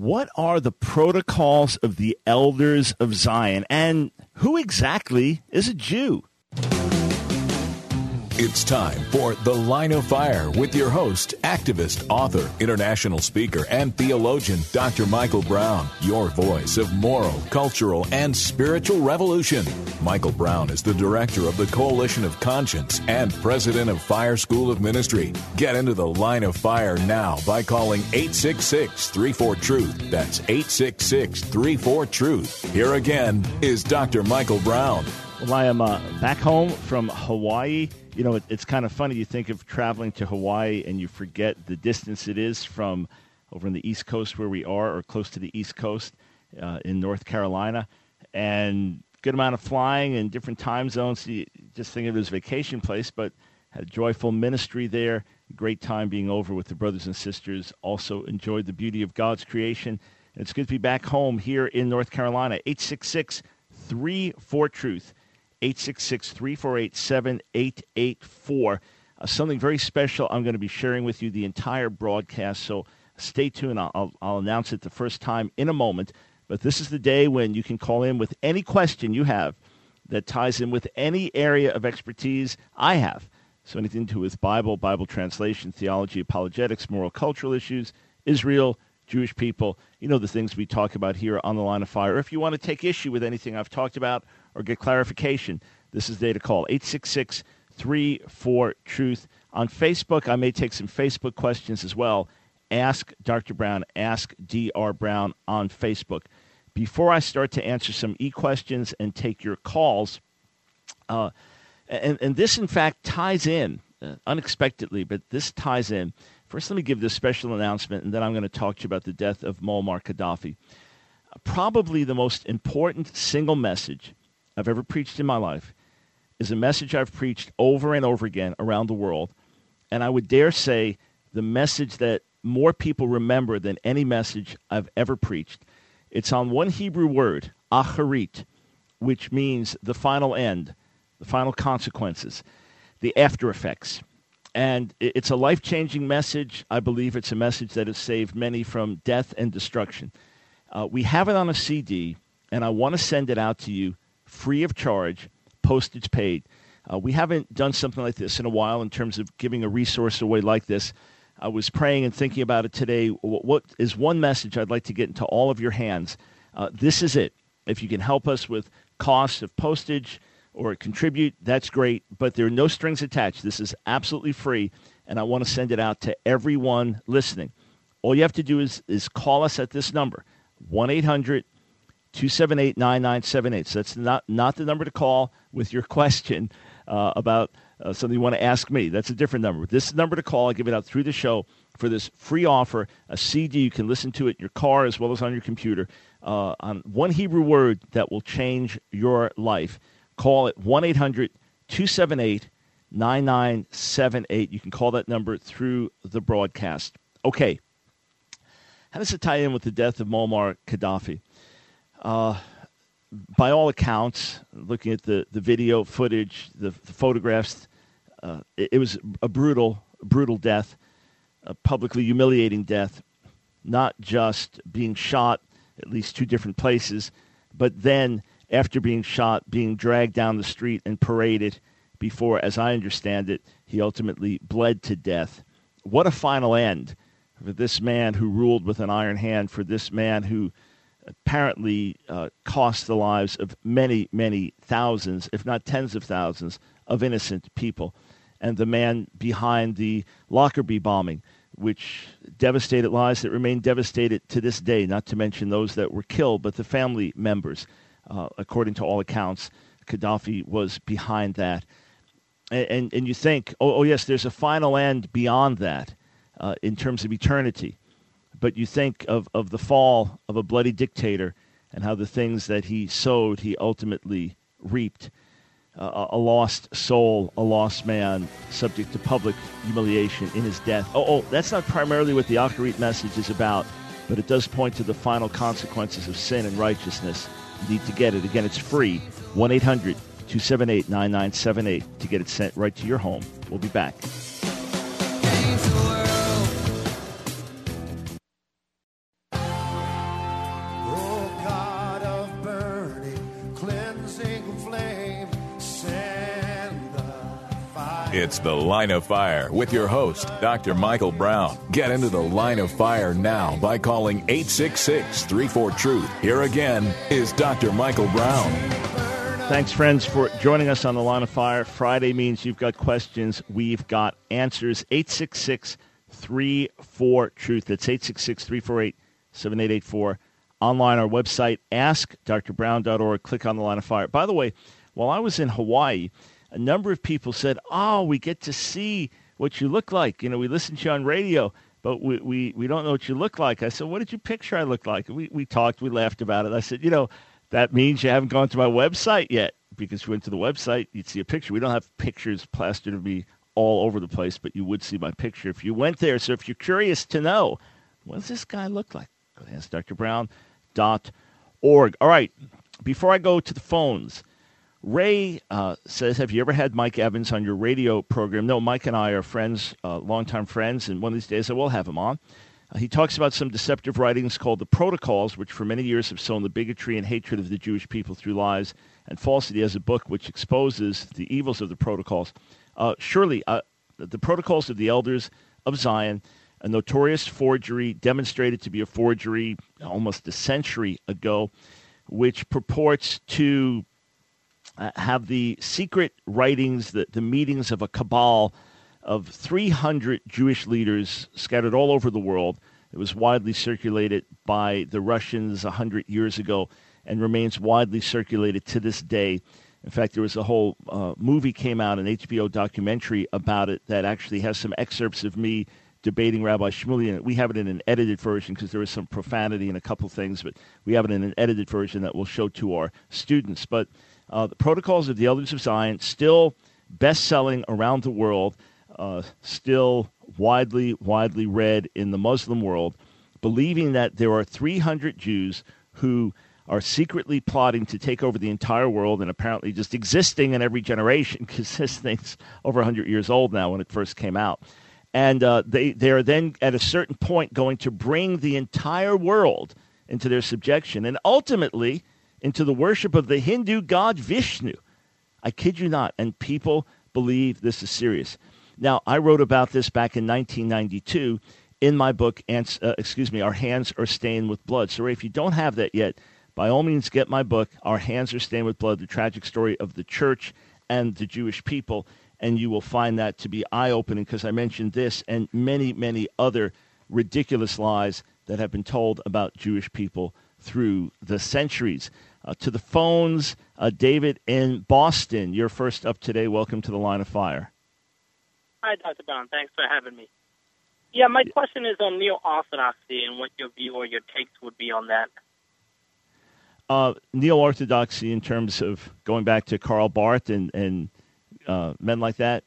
What are the protocols of the Elders of Zion, and who exactly is a Jew? It's time for The Line of Fire with your host, activist, author, international speaker, and theologian, Dr. Michael Brown, your voice of moral, cultural, and spiritual revolution. Michael Brown is the director of the Coalition of Conscience and president of Fire School of Ministry. Get into The Line of Fire now by calling 866-34-TRUTH. That's 866-34-TRUTH. Here again is Dr. Michael Brown. Well, I am back home from Hawaii. You know, it's kind of funny. You think of traveling to Hawaii and you forget the distance it is from over on the East Coast where we are, or close to the East Coast in North Carolina. And good amount of flying in different time zones. So you just think of it as a vacation place, but had a joyful ministry there. Great time being over with the brothers and sisters. Also enjoyed the beauty of God's creation. And it's good to be back home here in North Carolina. 866-34-TRUTH. 866-348-7884. Something very special I'm going to be sharing with you the entire broadcast, so stay tuned. I'll announce it the first time in a moment. But this is the day when you can call in with any question you have that ties in with any area of expertise I have. So anything to do with Bible translation, theology, apologetics, moral, cultural issues, Israel, Jewish people, you know, the things we talk about here on The Line of Fire. If you want to take issue with anything I've talked about or get clarification, this is the day to call, 866-34-TRUTH. On Facebook, I may take some Facebook questions as well. Ask Dr. Brown, ask Dr. Brown on Facebook. Before I start to answer some e-questions and take your calls, and this, in fact, ties in, unexpectedly, but this ties in. First, let me give this special announcement, and then I'm going to talk to you about the death of Muammar Gaddafi. Probably the most important single message I've ever preached in my life is a message I've preached over and over again around the world, and I would dare say the message that more people remember than any message I've ever preached. It's on one Hebrew word, acharit, which means the final end, the final consequences, the after effects. And it's a life-changing message. I believe it's a message that has saved many from death and destruction. We have it on a CD, and I want to send it out to you free of charge, postage paid. We haven't done something like this in a while in terms of giving a resource away like this. I was praying and thinking about it today. What is one message I'd like to get into all of your hands? This is it. If you can help us with costs of postage or contribute, that's great, but there are no strings attached. This is absolutely free, and I want to send it out to everyone listening. All you have to do is call us at this number, 1-800-278-9978. So that's not the number to call with your question about something you want to ask me. That's a different number. This is the number to call. I give it out through the show for this free offer, a CD. You can listen to it in your car as well as on your computer, on one Hebrew word that will change your life. Call it 1-800-278-9978. You can call that number through the broadcast. Okay. How does it tie in with the death of Muammar Gaddafi? By all accounts, looking at the video footage, the photographs, it was a brutal death, a publicly humiliating death, not just being shot at least two different places, but then after being shot, being dragged down the street and paraded before, as I understand it, he ultimately bled to death. What a final end for this man who ruled with an iron hand, for this man who apparently cost the lives of many, many thousands, if not tens of thousands, of innocent people. And the man behind the Lockerbie bombing, which devastated lives that remain devastated to this day, not to mention those that were killed, but the family members. According to all accounts, Gaddafi was behind that. And you think, oh yes, there's a final end beyond that in terms of eternity. But you think of the fall of a bloody dictator and how the things that he sowed, he ultimately reaped. A lost soul, a lost man, subject to public humiliation in his death. That's not primarily what the Acharit message is about, but it does point to the final consequences of sin and righteousness. You need to get it. Again, it's free. 1-800-278-9978 to get it sent right to your home. We'll be back. It's The Line of Fire with your host, Dr. Michael Brown. Get into the Line of Fire now by calling 866-34-TRUTH. Here again is Dr. Michael Brown. Thanks, friends, for joining us on The Line of Fire. Friday means you've got questions, we've got answers. 866-34-TRUTH. That's 866-348-7884. Online, our website, askdrbrown.org. Click on The Line of Fire. By the way, while I was in Hawaii, a number of people said, we get to see what you look like. You know, we listen to you on radio, but we don't know what you look like. I said, what did you picture I look like? We talked, we laughed about it. I said, that means you haven't gone to my website yet, because if you went to the website, you'd see a picture. We don't have pictures plastered of me all over the place, but you would see my picture if you went there. So if you're curious to know, what does this guy look like? Go to AskDrBrown.org. All right, before I go to the phones, Ray says, have you ever had Mike Evans on your radio program? No, Mike and I are friends, longtime friends, and one of these days I will have him on. He talks about some deceptive writings called the Protocols, which for many years have sown the bigotry and hatred of the Jewish people through lies and falsity, as a book which exposes the evils of the Protocols. Surely, the Protocols of the Elders of Zion, a notorious forgery, demonstrated to be a forgery almost a century ago, which purports to have the secret writings, the meetings of a cabal of 300 Jewish leaders scattered all over the world. It was widely circulated by the Russians 100 years ago and remains widely circulated to this day. In fact, there was a whole movie came out, an HBO documentary about it that actually has some excerpts of me debating Rabbi Shmuley in it. We have it in an edited version because there was some profanity in a couple things, but we have it in an edited version that we'll show to our students. But the Protocols of the Elders of Zion, still best-selling around the world, still widely read in the Muslim world, believing that there are 300 Jews who are secretly plotting to take over the entire world and apparently just existing in every generation, because this thing's over 100 years old now when it first came out. And they are then at a certain point going to bring the entire world into their subjection and ultimately into the worship of the Hindu god Vishnu. I kid you not. And people believe this is serious. Now, I wrote about this back in 1992 in my book, Our Hands Are Stained with Blood. So, Ray, if you don't have that yet, by all means, get my book, Our Hands Are Stained with Blood, the tragic story of the church and the Jewish people, and you will find that to be eye-opening, because I mentioned this and many, many other ridiculous lies that have been told about Jewish people through the centuries. To the phones, David in Boston, you're first up today. Welcome to the Line of Fire. Hi, Dr. Brown. Thanks for having me. Yeah, my question is on neo-Orthodoxy and what your view or your takes would be on that. Neo-Orthodoxy in terms of going back to Karl Barth and men like that?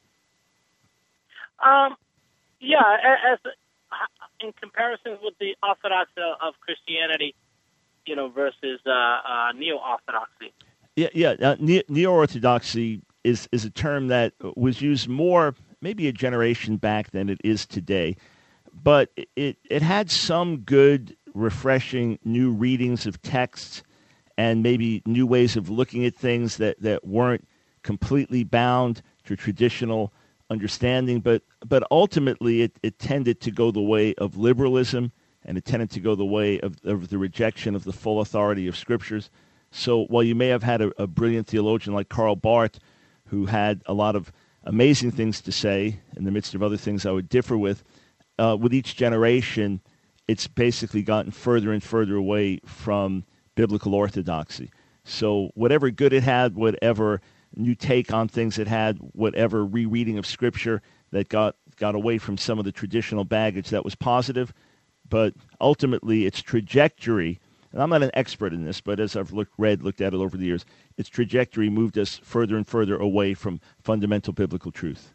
As in comparison with the Orthodox of Christianity, versus neo-Orthodoxy. Neo-Orthodoxy is a term that was used more maybe a generation back than it is today, but it had some good, refreshing new readings of texts and maybe new ways of looking at things that weren't completely bound to traditional understanding, but ultimately it tended to go the way of liberalism, and it tended to go the way of the rejection of the full authority of scriptures. So while you may have had a brilliant theologian like Karl Barth, who had a lot of amazing things to say in the midst of other things I would differ with each generation, it's basically gotten further and further away from biblical orthodoxy. So whatever good it had, whatever new take on things it had, whatever rereading of Scripture that got away from some of the traditional baggage, that was positive. But ultimately, its trajectory, and I'm not an expert in this, but as I've looked at it over the years, its trajectory moved us further and further away from fundamental biblical truth.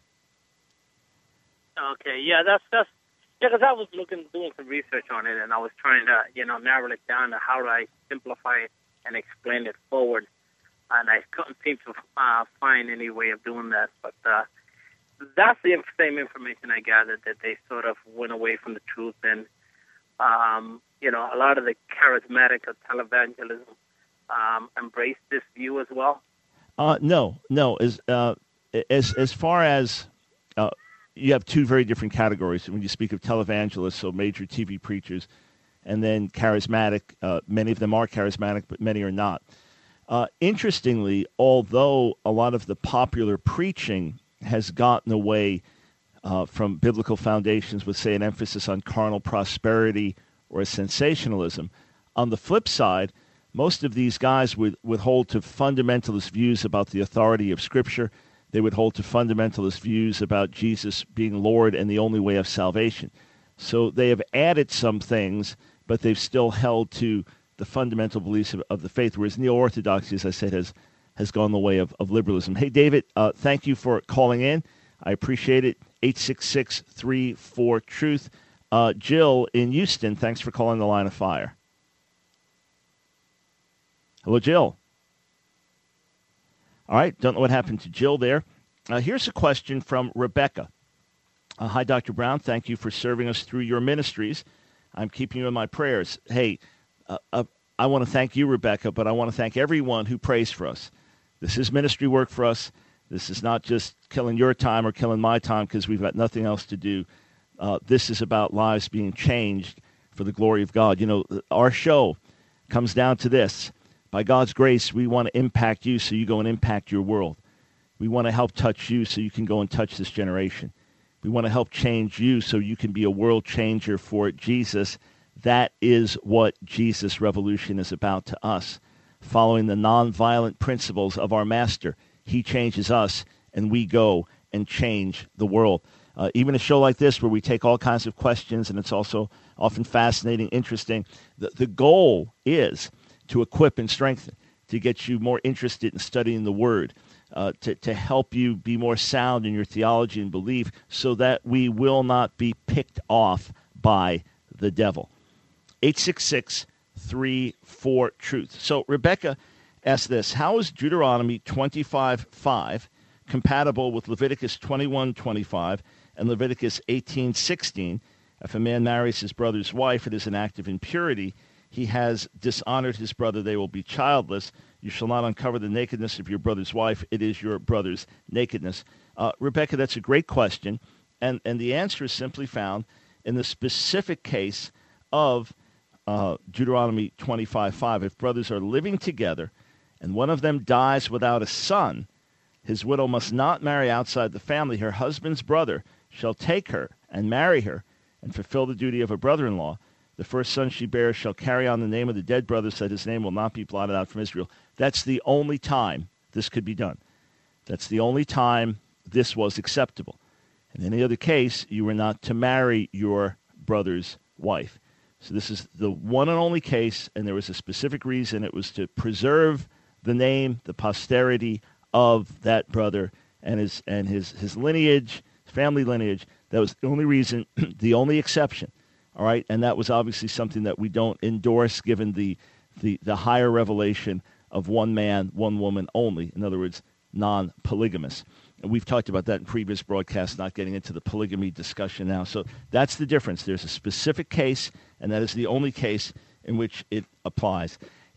Okay, that's because I was doing some research on it, and I was trying to narrow it down to how do I simplify it and explain it forward, and I couldn't seem to find any way of doing that. But that's the same information I gathered, that they sort of went away from the truth, and a lot of the charismatic or televangelism embraced this view as well. No. As far as you have two very different categories when you speak of televangelists, so major TV preachers, and then charismatic. Many of them are charismatic, but many are not. Interestingly, although a lot of the popular preaching has gotten away from biblical foundations with, say, an emphasis on carnal prosperity or sensationalism, on the flip side, most of these guys would hold to fundamentalist views about the authority of Scripture. They would hold to fundamentalist views about Jesus being Lord and the only way of salvation. So they have added some things, but they've still held to the fundamental beliefs of the faith, whereas neo-orthodoxy, as I said, has gone the way of liberalism. Hey, David, thank you for calling in. I appreciate it. 866-34-TRUTH. Jill in Houston, thanks for calling the Line of Fire. Hello, Jill. All right, don't know what happened to Jill there. Here's a question from Rebecca. Hi, Dr. Brown. Thank you for serving us through your ministries. I'm keeping you in my prayers. Hey, I want to thank you, Rebecca, but I want to thank everyone who prays for us. This is ministry work for us. This is not just killing your time or killing my time because we've got nothing else to do. This is about lives being changed for the glory of God. You know, our show comes down to this. By God's grace, we want to impact you so you go and impact your world. We want to help touch you so you can go and touch this generation. We want to help change you so you can be a world changer for Jesus. That is what Jesus Revolution is about to us. Following the nonviolent principles of our Master, he changes us, and we go and change the world. Even a show like this where we take all kinds of questions, and it's also often fascinating, interesting. The goal is to equip and strengthen, to get you more interested in studying the Word, to help you be more sound in your theology and belief so that we will not be picked off by the devil. 866-34-TRUTH. So Rebecca asked this: how is Deuteronomy 25:5 compatible with Leviticus 21:25 and Leviticus 18:16? If a man marries his brother's wife, it is an act of impurity. He has dishonored his brother. They will be childless. You shall not uncover the nakedness of your brother's wife. It is your brother's nakedness. Rebecca, that's a great question. And the answer is simply found in the specific case of Deuteronomy 25:5. If brothers are living together and one of them dies without a son, his widow must not marry outside the family. Her husband's brother shall take her and marry her and fulfill the duty of a brother-in-law. The first son she bears shall carry on the name of the dead brother, so that his name will not be blotted out from Israel. That's the only time this could be done. That's the only time this was acceptable. In any other case, you were not to marry your brother's wife. So this is the one and only case, and there was a specific reason. It was to preserve the name, the posterity of that brother and his lineage, his family lineage. That was the only reason, the only exception. All right, and that was obviously something that we don't endorse given the higher revelation of one man, one woman only. In other words, non-polygamous. And we've talked about that in previous broadcasts, not getting into the polygamy discussion now. So that's the difference. There's a specific case, and that is the only case in which it applies.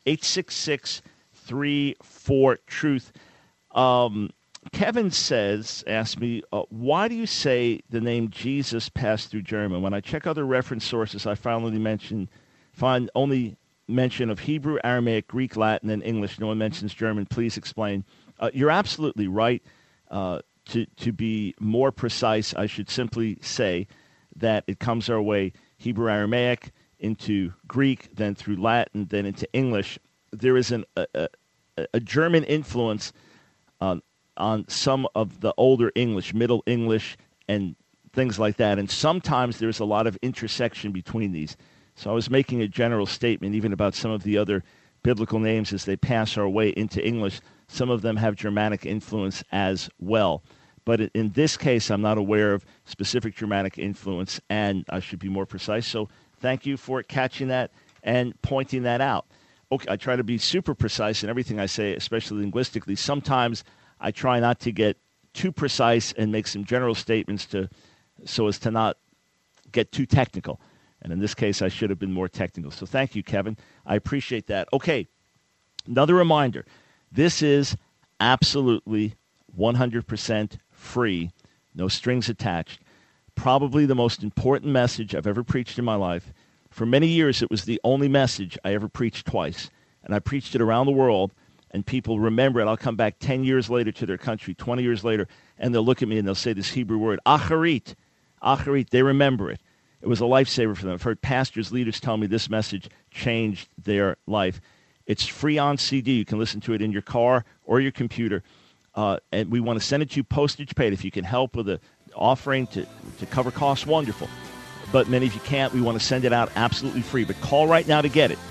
866-34-TRUTH. Kevin asked me, why do you say the name Jesus passed through German? When I check other reference sources, I find only mention of Hebrew, Aramaic, Greek, Latin, and English. No one mentions German. Please explain. You're absolutely right. To be more precise, I should simply say that it comes our way Hebrew, Aramaic, into Greek, then through Latin, then into English. There is a German influence on some of the older English, Middle English, and things like that. And sometimes there's a lot of intersection between these. So I was making a general statement even about some of the other biblical names as they pass our way into English. Some of them have Germanic influence as well. But in this case, I'm not aware of specific Germanic influence, and I should be more precise. So thank you for catching that and pointing that out. Okay, I try to be super precise in everything I say, especially linguistically. Sometimes I try not to get too precise and make some general statements so as to not get too technical. And in this case, I should have been more technical. So thank you, Kevin. I appreciate that. Okay, another reminder. This is absolutely 100% free no strings attached. Probably the most important message I've ever preached in my life. For many years, it was the only message I ever preached twice. And I preached it around the world, and people remember it. I'll come back 10 years later to their country, 20 years later, and they'll look at me and they'll say this Hebrew word, acharit. Acharit, they remember it. It was a lifesaver for them. I've heard pastors, leaders tell me this message changed their life. It's free on CD. You can listen to it in your car or your computer. And we want to send it to you postage paid. If you can help with an offering to cover costs, wonderful. But many of you can't. We want to send it out absolutely free. But call right now to get it.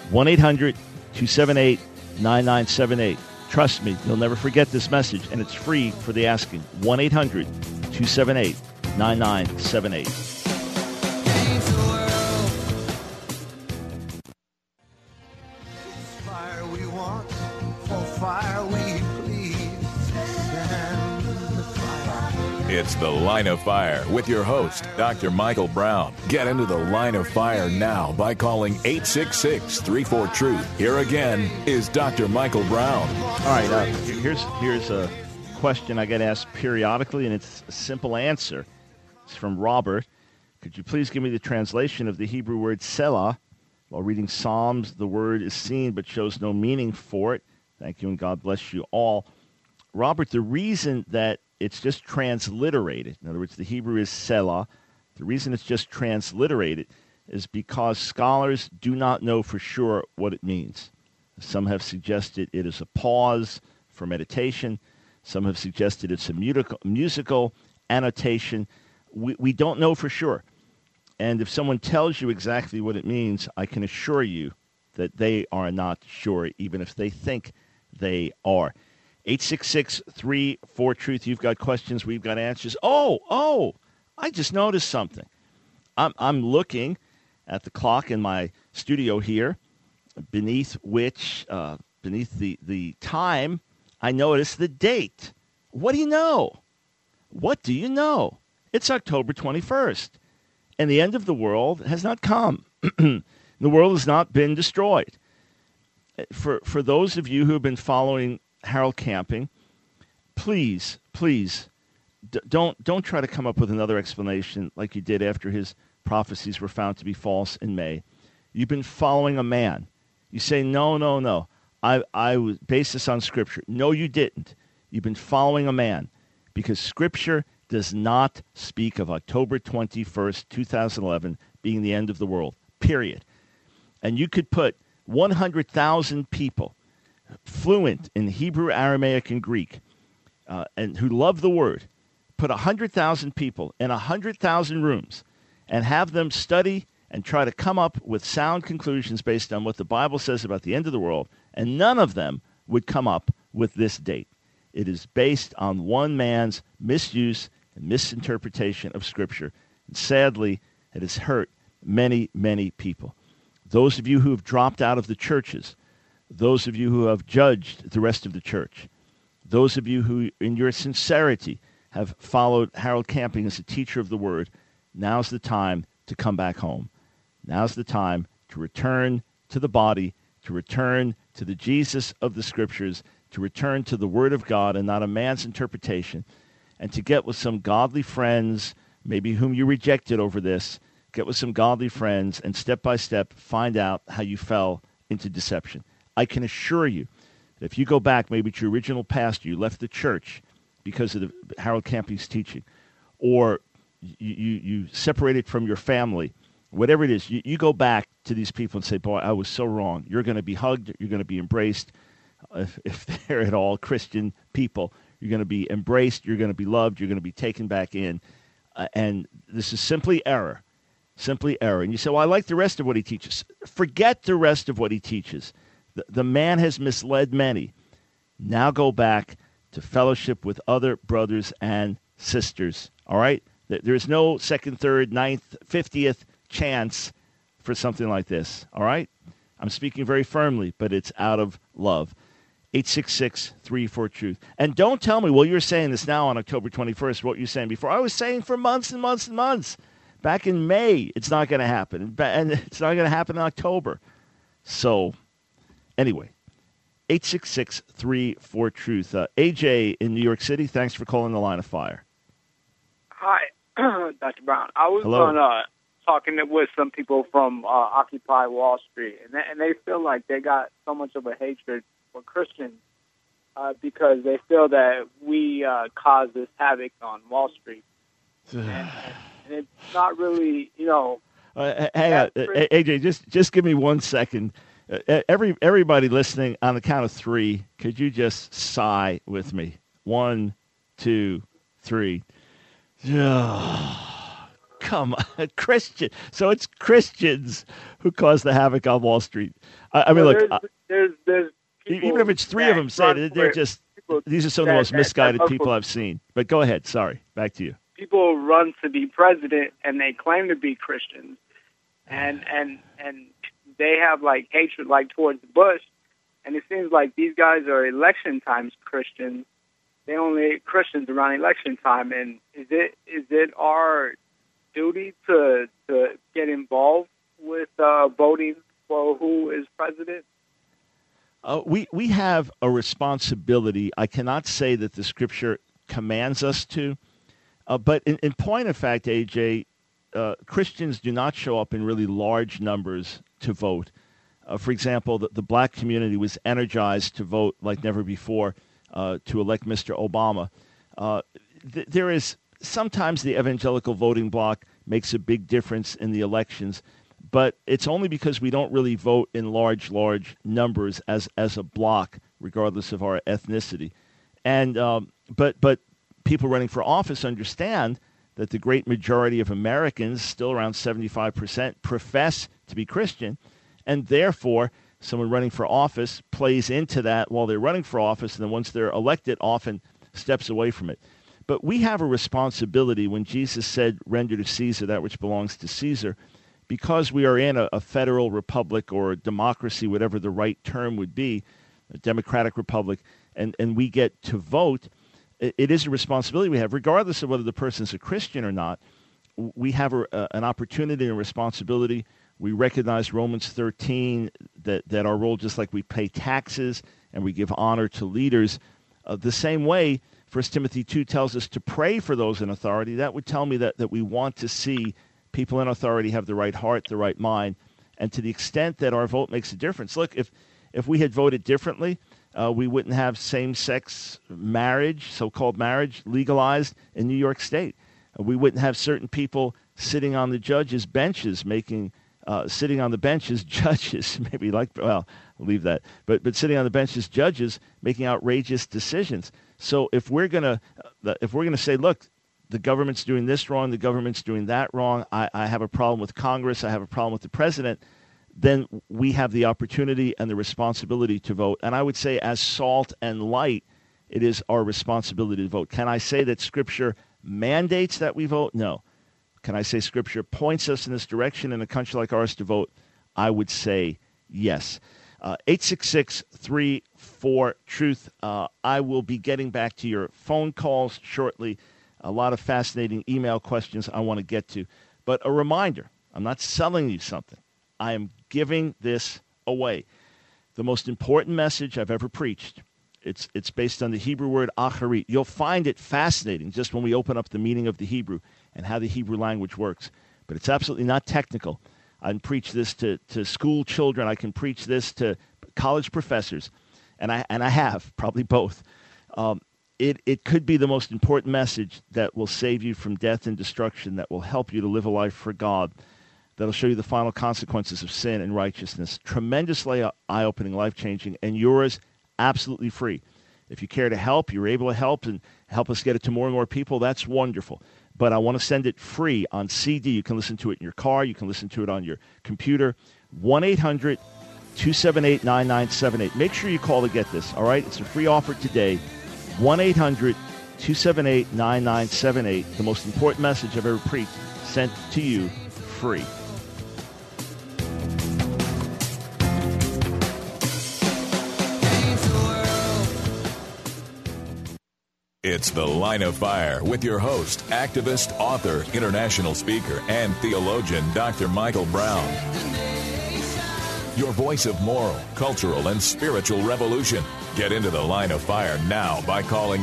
1-800-278-9978. Trust me, you'll never forget this message, and it's free for the asking. 1-800-278-9978. It's The Line of Fire with your host, Dr. Michael Brown. Get into the Line of Fire now by calling 866-34-TRUTH. Here again is Dr. Michael Brown. All right, here's a question I get asked periodically, and it's a simple answer. It's from Robert. Could you please give me the translation of the Hebrew word Selah? While reading Psalms, the word is seen but shows no meaning for it. Thank you, and God bless you all. Robert, the reason that it's just transliterated, in other words, the Hebrew is Selah. The reason it's just transliterated is because scholars do not know for sure what it means. Some have suggested it is a pause for meditation. Some have suggested it's a musical annotation. We don't know for sure. And if someone tells you exactly what it means, I can assure you that they are not sure, even if they think they are. 866-34-TRUTH. You've got questions. We've got answers. Oh, I just noticed something. I'm looking at the clock in my studio here, beneath the time, I noticed the date. What do you know? What do you know? It's October 21st, and the end of the world has not come. The world has not been destroyed. For those of you who have been following Harold Camping, please, don't try to come up with another explanation like you did after his prophecies were found to be false in May. You've been following a man. You say, no. I was based this on Scripture. No, you didn't. You've been following a man because Scripture does not speak of October 21st, 2011 being the end of the world, period. And you could put 100,000 people fluent in Hebrew, Aramaic, and Greek, and who love the Word, put 100,000 people in 100,000 rooms and have them study and try to come up with sound conclusions based on what the Bible says about the end of the world, and none of them would come up with this date. It is based on one man's misuse and misinterpretation of Scripture. And sadly, it has hurt many, many people. Those of you who have dropped out of the churches, those of you who have judged the rest of the church, those of you who, in your sincerity, have followed Harold Camping as a teacher of the Word, now's the time to come back home. Now's the time to return to the body, to return to the Jesus of the Scriptures, to return to the Word of God and not a man's interpretation, and to get with some godly friends, maybe whom you rejected over this, get with some godly friends and step by step find out how you fell into deception. I can assure you that if you go back maybe to your original pastor, you left the church because of Harold Camping's teaching, or you separated from your family, whatever it is, you go back to these people and say, boy, I was so wrong. You're going to be hugged. You're going to be embraced. If they're at all Christian people, you're going to be embraced. You're going to be loved. You're going to be taken back in. And this is simply error. Simply error. And you say, well, I like the rest of what he teaches. Forget the rest of what he teaches. The man has misled many. Now go back to fellowship with other brothers and sisters. All right? There's no second, third, ninth, 50th chance for something like this. All right? I'm speaking very firmly, but it's out of love. 866-34-TRUTH. And don't tell me, well, you're saying this now on October 21st, what you're saying before. I was saying for months and months and months. Back in May, it's not going to happen. And it's not going to happen in October. So, anyway, 866-34-TRUTH. AJ in New York City, thanks for calling the Line of Fire. Hi, Dr. Brown. I was Hello. talking with some people from Occupy Wall Street, and they feel like they got so much of a hatred for Christians because they feel that we cause this havoc on Wall Street. and it's not really, hang on, AJ. Just give me 1 second. Everybody listening, on the count of three, could you just sigh with me? 1, 2, 3. Come on, Christian. So it's Christians who cause the havoc on Wall Street. I mean, look. There's people even if it's three of them, say that they're just. These are some of the most misguided people I've seen. But go ahead. Sorry. Back to you. People run to be president and they claim to be Christians, and they have like hatred like towards Bush, and it seems like these guys are election times Christians. They only Christians around election time, and is it our duty to get involved with voting for who is president? We have a responsibility. I cannot say that the Scripture commands us to, but in point of fact, AJ, Christians do not show up in really large numbers to vote. For example, the black community was energized to vote like never before to elect Mr. Obama. There is sometimes the evangelical voting bloc makes a big difference in the elections, but it's only because we don't really vote in large numbers as a bloc, regardless of our ethnicity. And but people running for office understand that the great majority of Americans, still around 75%, profess to be Christian, and therefore someone running for office plays into that while they're running for office, and then once they're elected, often steps away from it. But we have a responsibility when Jesus said, "Render to Caesar that which belongs to Caesar," because we are in a federal republic or a democracy, whatever the right term would be, a democratic republic, and we get to vote. It is a responsibility we have, regardless of whether the person's a Christian or not. We have an opportunity and responsibility. We recognize Romans 13, that our role, just like we pay taxes and we give honor to leaders, the same way 1 Timothy 2 tells us to pray for those in authority. That would tell me that we want to see people in authority have the right heart, the right mind, and to the extent that our vote makes a difference. Look, if we had voted differently, we wouldn't have same-sex marriage, so-called marriage, legalized in New York State. We wouldn't have certain people sitting on the judges' benches sitting on the bench as judges, maybe I'll leave that, but sitting on the bench as judges making outrageous decisions. So if we're gonna say, look, the government's doing this wrong, the government's doing that wrong, I have a problem with Congress, I have a problem with the president, then we have the opportunity and the responsibility to vote. And I would say, as salt and light, it is our responsibility to vote. Can I say that Scripture mandates that we vote? No. Can I say Scripture points us in this direction in a country like ours to vote? I would say yes. 866-34-TRUTH. I will be getting back to your phone calls shortly. A lot of fascinating email questions I want to get to. But a reminder, I'm not selling you something. I am giving this away. The most important message I've ever preached. It's based on the Hebrew word acharit. You'll find it fascinating just when we open up the meaning of the Hebrew and how the Hebrew language works. But it's absolutely not technical. I can preach this to school children. I can preach this to college professors. And I have, probably both. It could be the most important message that will save you from death and destruction, that will help you to live a life for God, that'll show you the final consequences of sin and righteousness. Tremendously eye-opening, life-changing, and yours absolutely free. If you care to help, you're able to help and help us get it to more and more people, that's wonderful. But I want to send it free on CD. You can listen to it in your car. You can listen to it on your computer. 1-800-278-9978. Make sure you call to get this, all right? It's a free offer today. 1-800-278-9978. The most important message I've ever preached, sent to you free. It's The Line of Fire with your host, activist, author, international speaker, and theologian, Dr. Michael Brown. your voice of moral, cultural, and spiritual revolution. Get into the Line of Fire now by calling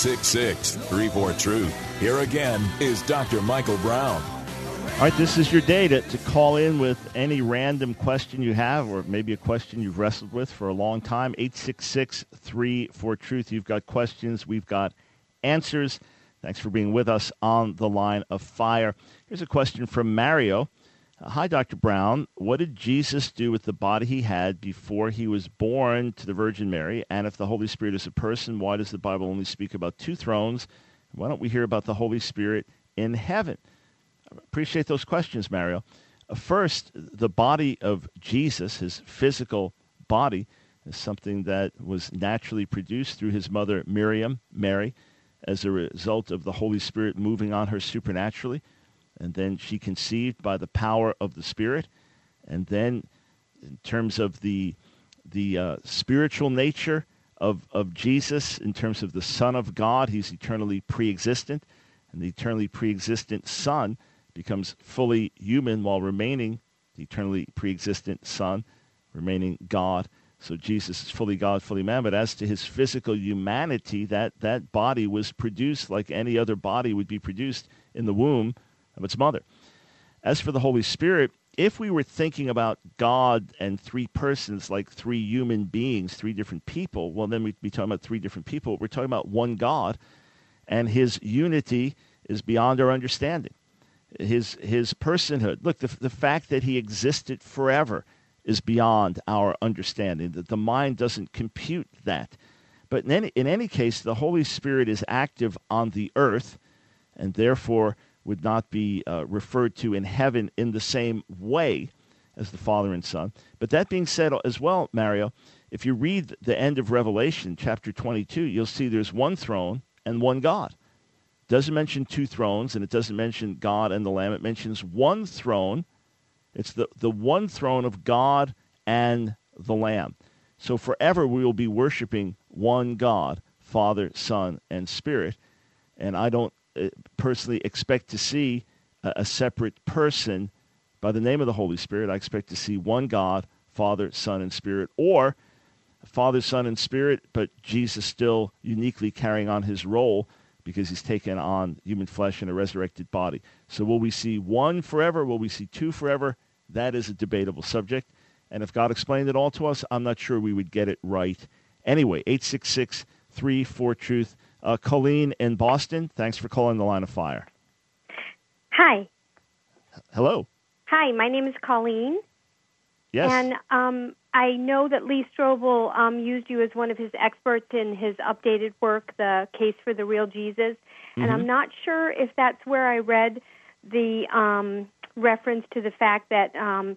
866-34-TRUTH. Here again is Dr. Michael Brown. All right, this is your day to call in with any random question you have, or maybe a question you've wrestled with for a long time. 866-34-TRUTH. You've got questions. We've got answers. Thanks for being with us on the Line of Fire. Here's a question from Mario. Hi, Dr. Brown. What did Jesus do with the body he had before he was born to the Virgin Mary? And if the Holy Spirit is a person, why does the Bible only speak about two thrones? Why don't we hear about the Holy Spirit in heaven? Appreciate those questions, Mario. First, the body of Jesus, his physical body, is something that was naturally produced through his mother, Mary, as a result of the Holy Spirit moving on her supernaturally. And then she conceived by the power of the Spirit. And then in terms of the spiritual nature of Jesus, in terms of the Son of God, he's eternally pre-existent. And the eternally pre-existent Son becomes fully human while remaining the eternally pre-existent Son, remaining God. So Jesus is fully God, fully man. But as to his physical humanity, that body was produced like any other body would be produced in the womb of its mother. As for the Holy Spirit, if we were thinking about God and three persons like three human beings, three different people, well, then we'd be talking about three different people. We're talking about one God, and his unity is beyond our understanding. His personhood, look, the fact that he existed forever is beyond our understanding. That the mind doesn't compute that. But in any case, the Holy Spirit is active on the earth, and therefore would not be referred to in heaven in the same way as the Father and Son. But that being said as well, Mario, if you read the end of Revelation, chapter 22, you'll see there's one throne and one God. It doesn't mention two thrones, and it doesn't mention God and the Lamb. It mentions one throne. It's the one throne of God and the Lamb. So forever we will be worshiping one God, Father, Son, and Spirit. And I don't personally expect to see a separate person by the name of the Holy Spirit. I expect to see one God, Father, Son, and Spirit, or Father, Son, and Spirit, but Jesus still uniquely carrying on his role because he's taken on human flesh and a resurrected body. So will we see one forever? Will we see two forever? That is a debatable subject. And if God explained it all to us, I'm not sure we would get it right. Anyway, 866-34-TRUTH. Colleen in Boston, thanks for calling the Line of Fire. Hi. Hello. Hi, my name is Colleen. Yes. And I know that Lee Strobel used you as one of his experts in his updated work, The Case for the Real Jesus. And I'm not sure if that's where I read the reference to the fact that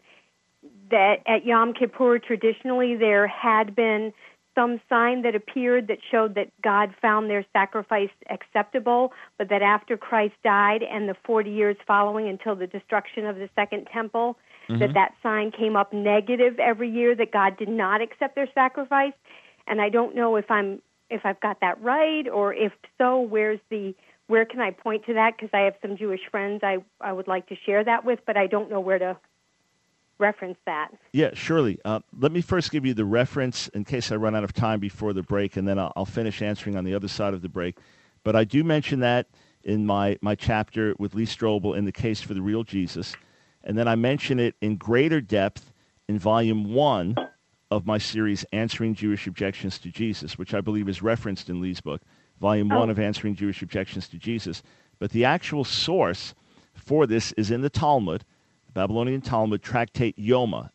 that at Yom Kippur traditionally there had been some sign that appeared that showed that God found their sacrifice acceptable, but that after Christ died and the 40 years following until the destruction of the Second Temple, that sign came up negative every year, that God did not accept their sacrifice. And I don't know if I've got that right, or if so, where can I point to that? Because I have some Jewish friends I would like to share that with, but I don't know where to reference that. Yeah, surely. Let me first give you the reference in case I run out of time before the break, and then I'll finish answering on the other side of the break. But I do mention that in my chapter with Lee Strobel in The Case for the Real Jesus. And then I mention it in greater depth in Volume 1 of my series, Answering Jewish Objections to Jesus, which I believe is referenced in Lee's book, Volume 1 of Answering Jewish Objections to Jesus. But the actual source for this is in the Talmud, Babylonian Talmud, Tractate Yoma,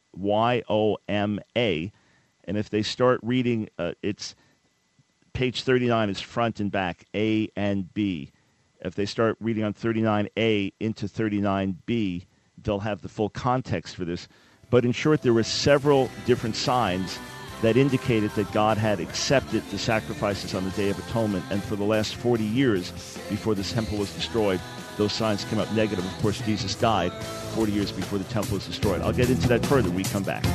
Y-O-M-A. And if they start reading, it's page 39 is front and back, A and B. If they start reading on 39A into 39B, they'll have the full context for this. But in short, there were several different signs that indicated that God had accepted the sacrifices on the Day of Atonement. And for the last 40 years before this temple was destroyed, those signs came up negative. Of course, Jesus died 40 years before the temple was destroyed. I'll get into that further when we come back.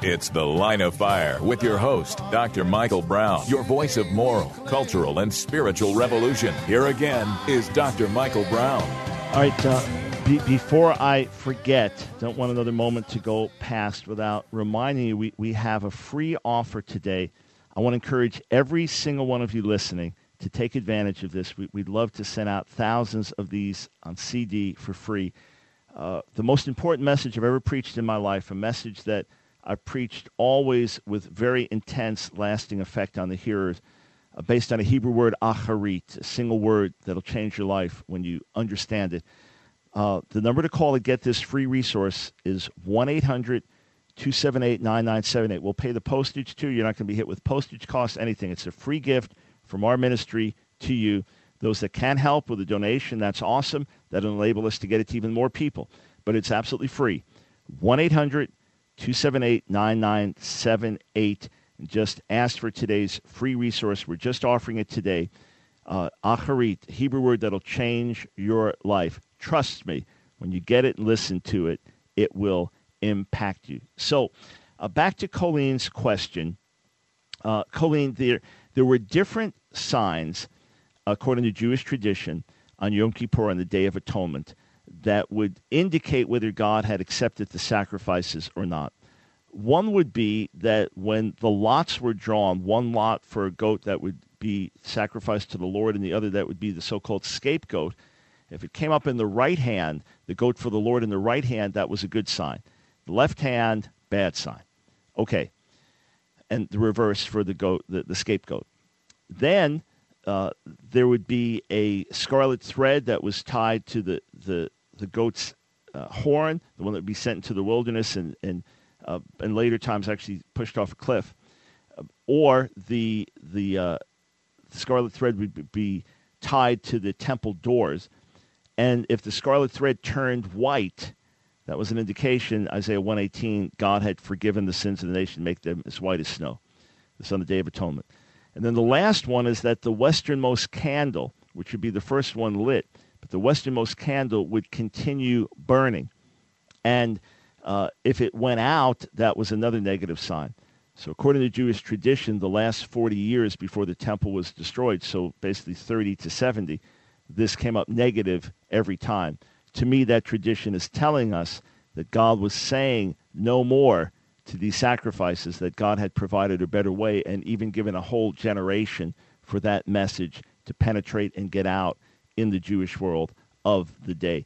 It's The Line of Fire with your host, Dr. Michael Brown, your voice of moral, cultural, and spiritual revolution. Here again is Dr. Michael Brown. All right, before I forget, don't want another moment to go past without reminding you we have a free offer today. I want to encourage every single one of you listening to take advantage of this. We'd love to send out thousands of these on CD for free. The most important message I've ever preached in my life, a message that I've preached always with very intense, lasting effect on the hearers, based on a Hebrew word, acharit, a single word that'll change your life when you understand it. The number to call to get this free resource is 1-800-278-9978. We'll pay the postage, too. You're not going to be hit with postage costs, anything. It's a free gift from our ministry to you. Those that can help with a donation, that's awesome. That'll enable us to get it to even more people. But it's absolutely free. 1-800-278-9978. And just ask for today's free resource. We're just offering it today. Acharit, Hebrew word that'll change your life. Trust me, when you get it and listen to it, it will impact you. So back to Colleen's question. Colleen, there were different signs, according to Jewish tradition, on Yom Kippur, on the Day of Atonement, that would indicate whether God had accepted the sacrifices or not. One would be that when the lots were drawn, one lot for a goat that would be sacrificed to the Lord and the other that would be the so-called scapegoat, if it came up in the right hand, the goat for the Lord in the right hand, that was a good sign. The left hand, bad sign. Okay. And the reverse for the goat, the scapegoat. Then there would be a scarlet thread that was tied to the goat's horn, the one that would be sent into the wilderness and in later times actually pushed off a cliff. Or the scarlet thread would be tied to the temple doors. And if the scarlet thread turned white, that was an indication, Isaiah 1:18, God had forgiven the sins of the nation, make them as white as snow. This on the Day of Atonement. And then the last one is that the westernmost candle, which would be the first one lit, but the westernmost candle would continue burning. And if it went out, that was another negative sign. So according to Jewish tradition, the last 40 years before the temple was destroyed, so basically 30 to 70, this came up negative every time. To me, that tradition is telling us that God was saying no more to these sacrifices, that God had provided a better way and even given a whole generation for that message to penetrate and get out in the Jewish world of the day.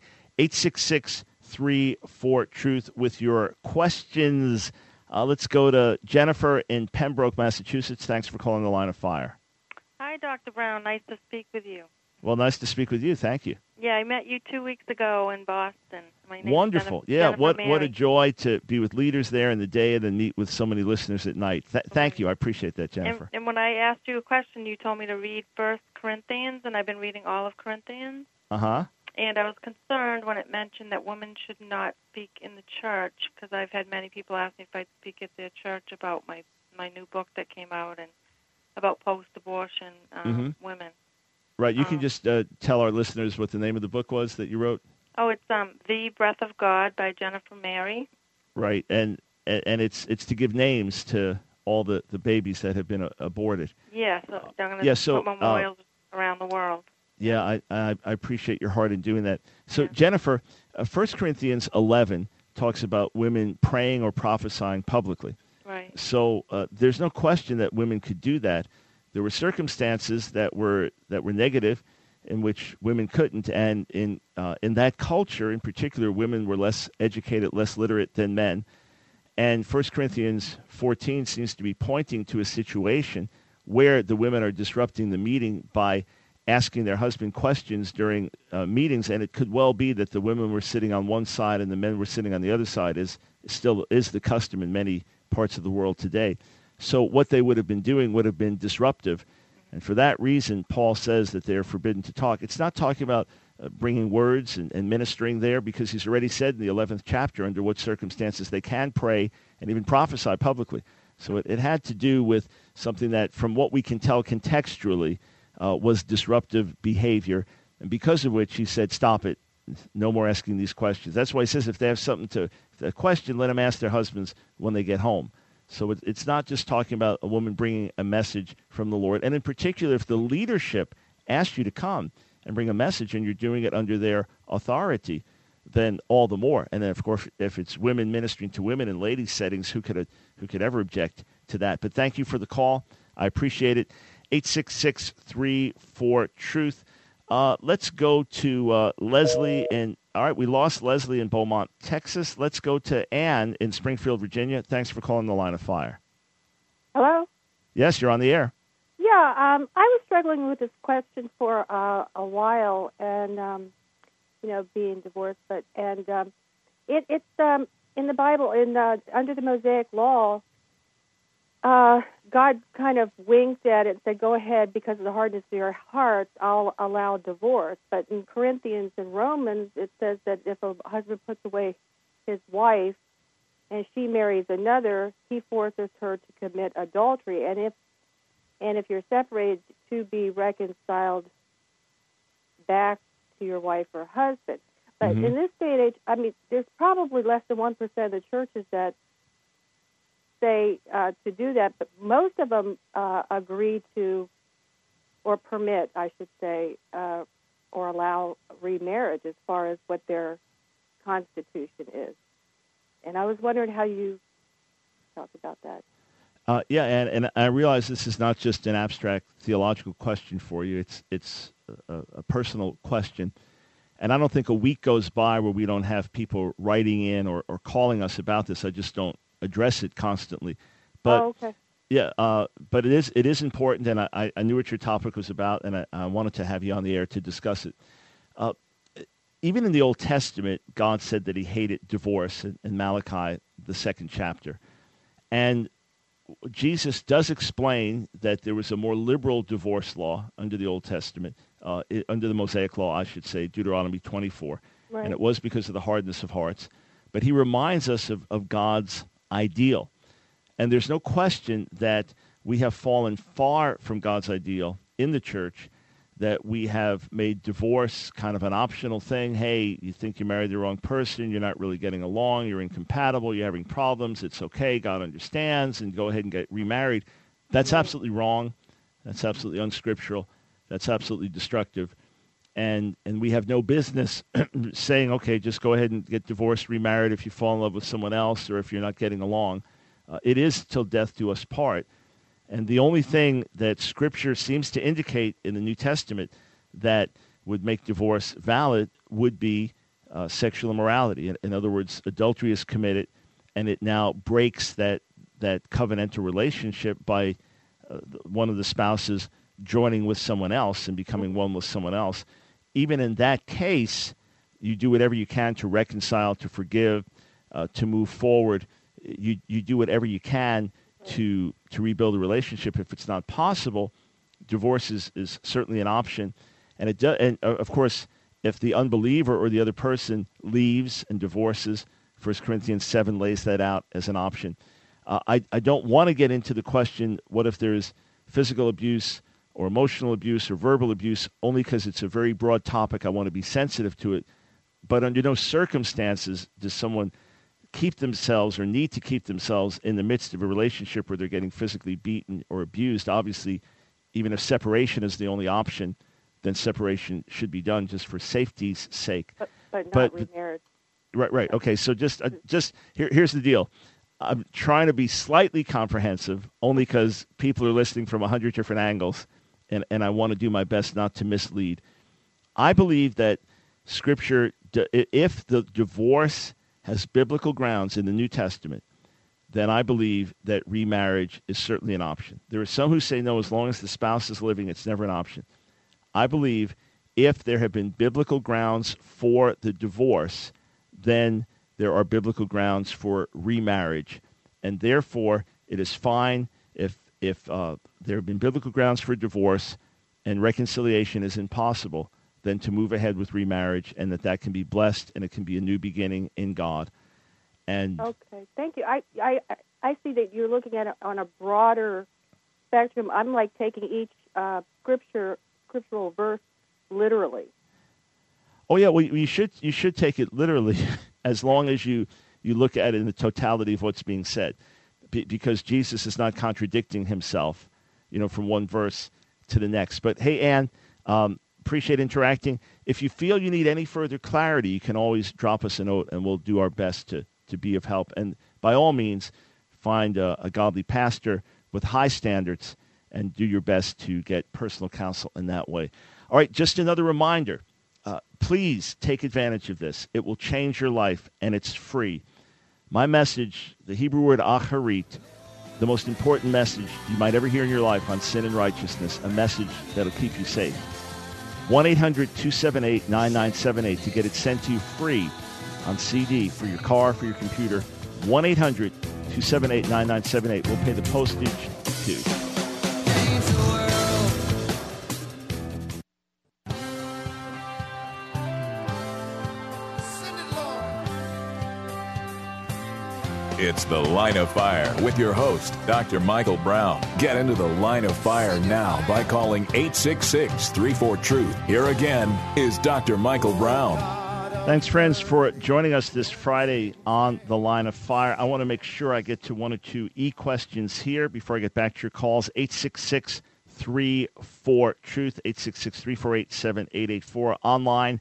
866-34-TRUTH with your questions. Let's go to Jennifer in Pembroke, Massachusetts. Thanks for calling the Line of Fire. Hi, Dr. Brown. Nice to speak with you. Well, nice to speak with you. Thank you. Yeah, I met you 2 weeks ago in Boston. My name Wonderful. Is Jennifer What Mary. a joy to be with leaders there in the day and then meet with so many listeners at night. Thank you. I appreciate that, Jennifer. And when I asked you a question, you told me to read 1 Corinthians, and I've been reading all of Corinthians. Uh-huh. And I was concerned when it mentioned that women should not speak in the church, because I've had many people ask me if I'd speak at their church about my new book that came out and about post-abortion women. Right. You can just tell our listeners what the name of the book was that you wrote. Oh, it's The Breath of God by Jennifer Mary. Right. And it's to give names to all the babies that have been aborted. Yeah, so they're going to put memorials around the world. Yeah, I appreciate your heart in doing that. So, yeah. Jennifer, 1 Corinthians 11 talks about women praying or prophesying publicly. Right. So there's no question that women could do that. There were circumstances that were negative in which women couldn't, and in that culture in particular, women were less educated, less literate than men. And 1 Corinthians 14 seems to be pointing to a situation where the women are disrupting the meeting by asking their husband questions during meetings, and it could well be that the women were sitting on one side and the men were sitting on the other side, still is the custom in many parts of the world today. So what they would have been doing would have been disruptive. And for that reason, Paul says that they are forbidden to talk. It's not talking about bringing words and ministering there, because he's already said in the 11th chapter under what circumstances they can pray and even prophesy publicly. So it had to do with something that, from what we can tell contextually, was disruptive behavior. And because of which he said, stop it. No more asking these questions. That's why he says if they have a question, let them ask their husbands when they get home. So it's not just talking about a woman bringing a message from the Lord. And in particular, if the leadership asked you to come and bring a message and you're doing it under their authority, then all the more. And then, of course, if it's women ministering to women in ladies' settings, who could ever object to that? But thank you for the call. I appreciate it. 866-34-TRUTH. Let's go to Leslie. All right, we lost Leslie in Beaumont, Texas. Let's go to Ann in Springfield, Virginia. Thanks for calling the Line of Fire. Hello? Yes, you're on the air. Yeah, I was struggling with this question for a while, and being divorced, it's in the Bible, under the Mosaic Law. God kind of winked at it and said, "Go ahead, because of the hardness of your hearts, I'll allow divorce." But in Corinthians and Romans, it says that if a husband puts away his wife and she marries another, he forces her to commit adultery. And if you're separated, to be reconciled back to your wife or husband. But in this day and age, I mean, there's probably less than 1% of the churches that say to do that, but most of them agree to, or permit, I should say, or allow remarriage as far as what their constitution is. And I was wondering how you talk about that. And I realize this is not just an abstract theological question for you. It's a personal question. And I don't think a week goes by where we don't have people writing in or calling us about this. I just don't address it constantly. But okay. But it is important, and I knew what your topic was about, and I wanted to have you on the air to discuss it. Even in the Old Testament, God said that he hated divorce in Malachi, the 2nd chapter. And Jesus does explain that there was a more liberal divorce law under the Old Testament, under the Mosaic Law, I should say, Deuteronomy 24. Right. And it was because of the hardness of hearts. But he reminds us of God's ideal. And there's no question that we have fallen far from God's ideal in the church, that we have made divorce kind of an optional thing. Hey, you think you married the wrong person, you're not really getting along, you're incompatible, you're having problems, it's okay, God understands, and go ahead and get remarried. That's absolutely wrong. That's absolutely unscriptural. That's absolutely destructive. And we have no business saying, okay, just go ahead and get divorced, remarried if you fall in love with someone else or if you're not getting along. It is till death do us part. And the only thing that Scripture seems to indicate in the New Testament that would make divorce valid would be sexual immorality. In other words, adultery is committed, and it now breaks that covenantal relationship by one of the spouses joining with someone else and becoming one with someone else. Even in that case, you do whatever you can to reconcile, to forgive, to move forward. You do whatever you can to rebuild a relationship. If it's not possible, divorce is certainly an option. And and of course, if the unbeliever or the other person leaves and divorces, 1 Corinthians 7 lays that out as an option. I don't want to get into the question, what if there's physical abuse or emotional abuse or verbal abuse, only because it's a very broad topic. I want to be sensitive to it. But under no circumstances does someone keep themselves or need to keep themselves in the midst of a relationship where they're getting physically beaten or abused. Obviously, even if separation is the only option, then separation should be done just for safety's sake. But not remarriage. Right. Okay, so just here's the deal. I'm trying to be slightly comprehensive only because people are listening from 100 different angles, and I want to do my best not to mislead. I believe that Scripture, if the divorce has biblical grounds in the New Testament, then I believe that remarriage is certainly an option. There are some who say no, as long as the spouse is living, it's never an option. I believe if there have been biblical grounds for the divorce, then there are biblical grounds for remarriage. And therefore, it is fine if there have been biblical grounds for divorce and reconciliation is impossible, then to move ahead with remarriage, and that can be blessed and it can be a new beginning in God. And okay, thank you. I see that you're looking at it on a broader spectrum. I'm like taking each scriptural verse literally. Oh yeah, well you should take it literally as long as you look at it in the totality of what's being said. because Jesus is not contradicting himself, from one verse to the next. But hey, Ann, appreciate interacting. If you feel you need any further clarity, you can always drop us a note, and we'll do our best to be of help. And by all means, find a godly pastor with high standards and do your best to get personal counsel in that way. All right, just another reminder. Please take advantage of this. It will change your life, and it's free. My message, the Hebrew word acharit, the most important message you might ever hear in your life on sin and righteousness, a message that'll keep you safe. 1-800-278-9978 to get it sent to you free on CD for your car, for your computer. 1-800-278-9978. We'll pay the postage too. It's The Line of Fire with your host, Dr. Michael Brown. Get into the Line of Fire now by calling 866-34-TRUTH. Here again is Dr. Michael Brown. Thanks, friends, for joining us this Friday on The Line of Fire. I want to make sure I get to one or two questions here before I get back to your calls. 866-34-TRUTH, 866-348-7884. Online,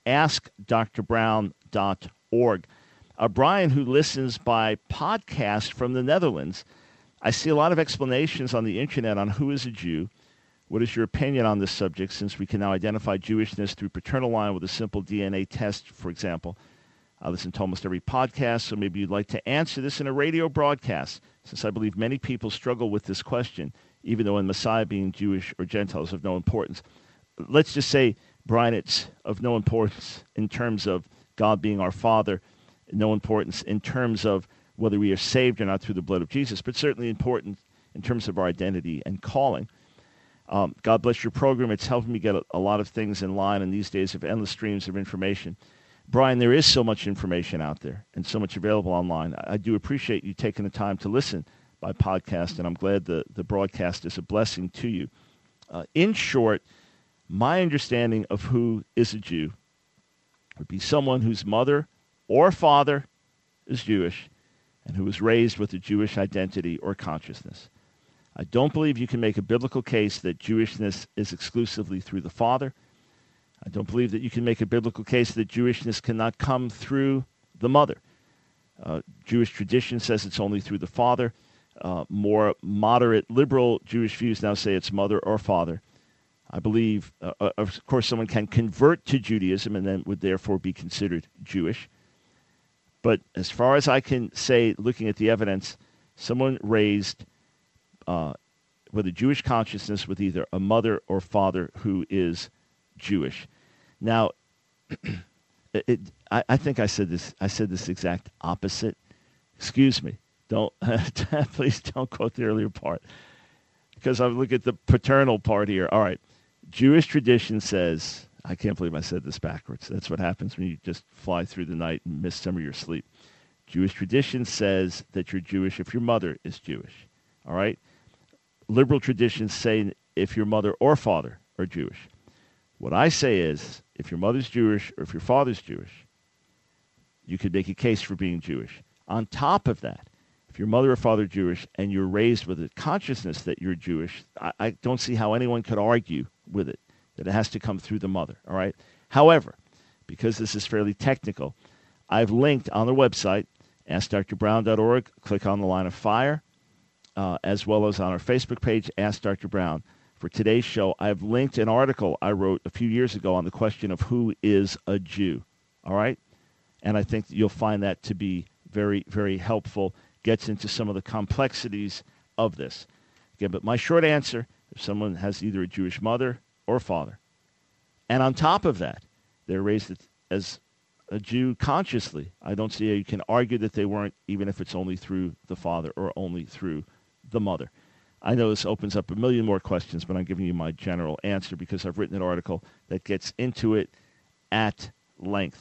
askdrbrown.org. Brian, who listens by podcast from the Netherlands, I see a lot of explanations on the internet on who is a Jew. What is your opinion on this subject, since we can now identify Jewishness through paternal line with a simple DNA test, for example? I listen to almost every podcast, so maybe you'd like to answer this in a radio broadcast, since I believe many people struggle with this question, even though in Messiah being Jewish or Gentile is of no importance. Let's just say, Brian, it's of no importance in terms of God being our Father, no importance in terms of whether we are saved or not through the blood of Jesus, but certainly important in terms of our identity and calling. God bless your program. It's helping me get a lot of things in line in these days of endless streams of information. Brian, there is so much information out there and so much available online. I do appreciate you taking the time to listen by podcast, and I'm glad the broadcast is a blessing to you. In short, my understanding of who is a Jew would be someone whose mother or father is Jewish and who was raised with a Jewish identity or consciousness. I don't believe you can make a biblical case that Jewishness is exclusively through the father. I don't believe that you can make a biblical case that Jewishness cannot come through the mother. Jewish tradition says it's only through the father. More moderate, liberal Jewish views now say it's mother or father. I believe, of course, someone can convert to Judaism and then would therefore be considered Jewish. But as far as I can say, looking at the evidence, someone raised with a Jewish consciousness with either a mother or father who is Jewish. Now, I think I said this exact opposite. Excuse me. Please don't quote the earlier part, because I look at the paternal part here. All right. Jewish tradition says, I can't believe I said this backwards. That's what happens when you just fly through the night and miss some of your sleep. Jewish tradition says that you're Jewish if your mother is Jewish. All right? Liberal traditions say if your mother or father are Jewish. What I say is, if your mother's Jewish or if your father's Jewish, you could make a case for being Jewish. On top of that, if your mother or father are Jewish and you're raised with a consciousness that you're Jewish, I don't see how anyone could argue with it, that it has to come through the mother, all right? However, because this is fairly technical, I've linked on the website, AskDrBrown.org, click on the Line of Fire, as well as on our Facebook page, Ask Dr. Brown. For today's show, I've linked an article I wrote a few years ago on the question of who is a Jew, all right? And I think that you'll find that to be very, very helpful, gets into some of the complexities of this. Again, but my short answer, if someone has either a Jewish mother or father, and on top of that, they're raised as a Jew consciously, I don't see how you can argue that they weren't, even if it's only through the father or only through the mother. I know this opens up a million more questions, but I'm giving you my general answer because I've written an article that gets into it at length.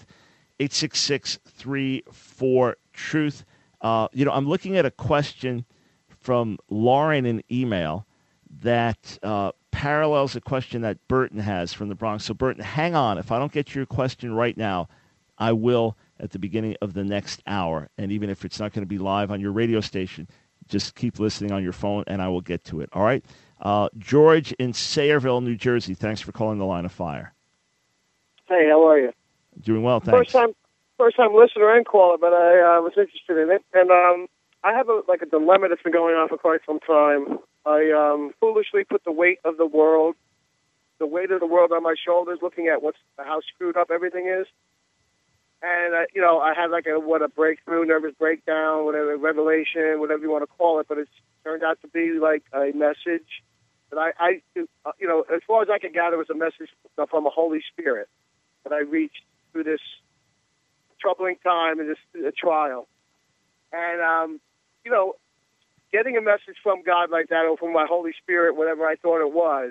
866-34-TRUTH. I'm looking at a question from Lauren in email that parallels a question that Burton has from the Bronx. So, Burton, hang on. If I don't get your question right now, I will at the beginning of the next hour. And even if it's not going to be live on your radio station, just keep listening on your phone, and I will get to it. All right? George in Sayreville, New Jersey, thanks for calling the Line of Fire. Hey, how are you? Doing well, thanks. First time listener and caller, but I was interested in it. And I have a dilemma that's been going on for quite some time. I foolishly put the weight of the world on my shoulders, looking at how screwed up everything is. And I had a breakthrough, nervous breakdown, whatever, revelation, whatever you want to call it. But it's turned out to be like a message that I as far as I can gather, was a message from a Holy Spirit that I reached through this troubling time and this trial. And getting a message from God like that, or from my Holy Spirit, whatever I thought it was,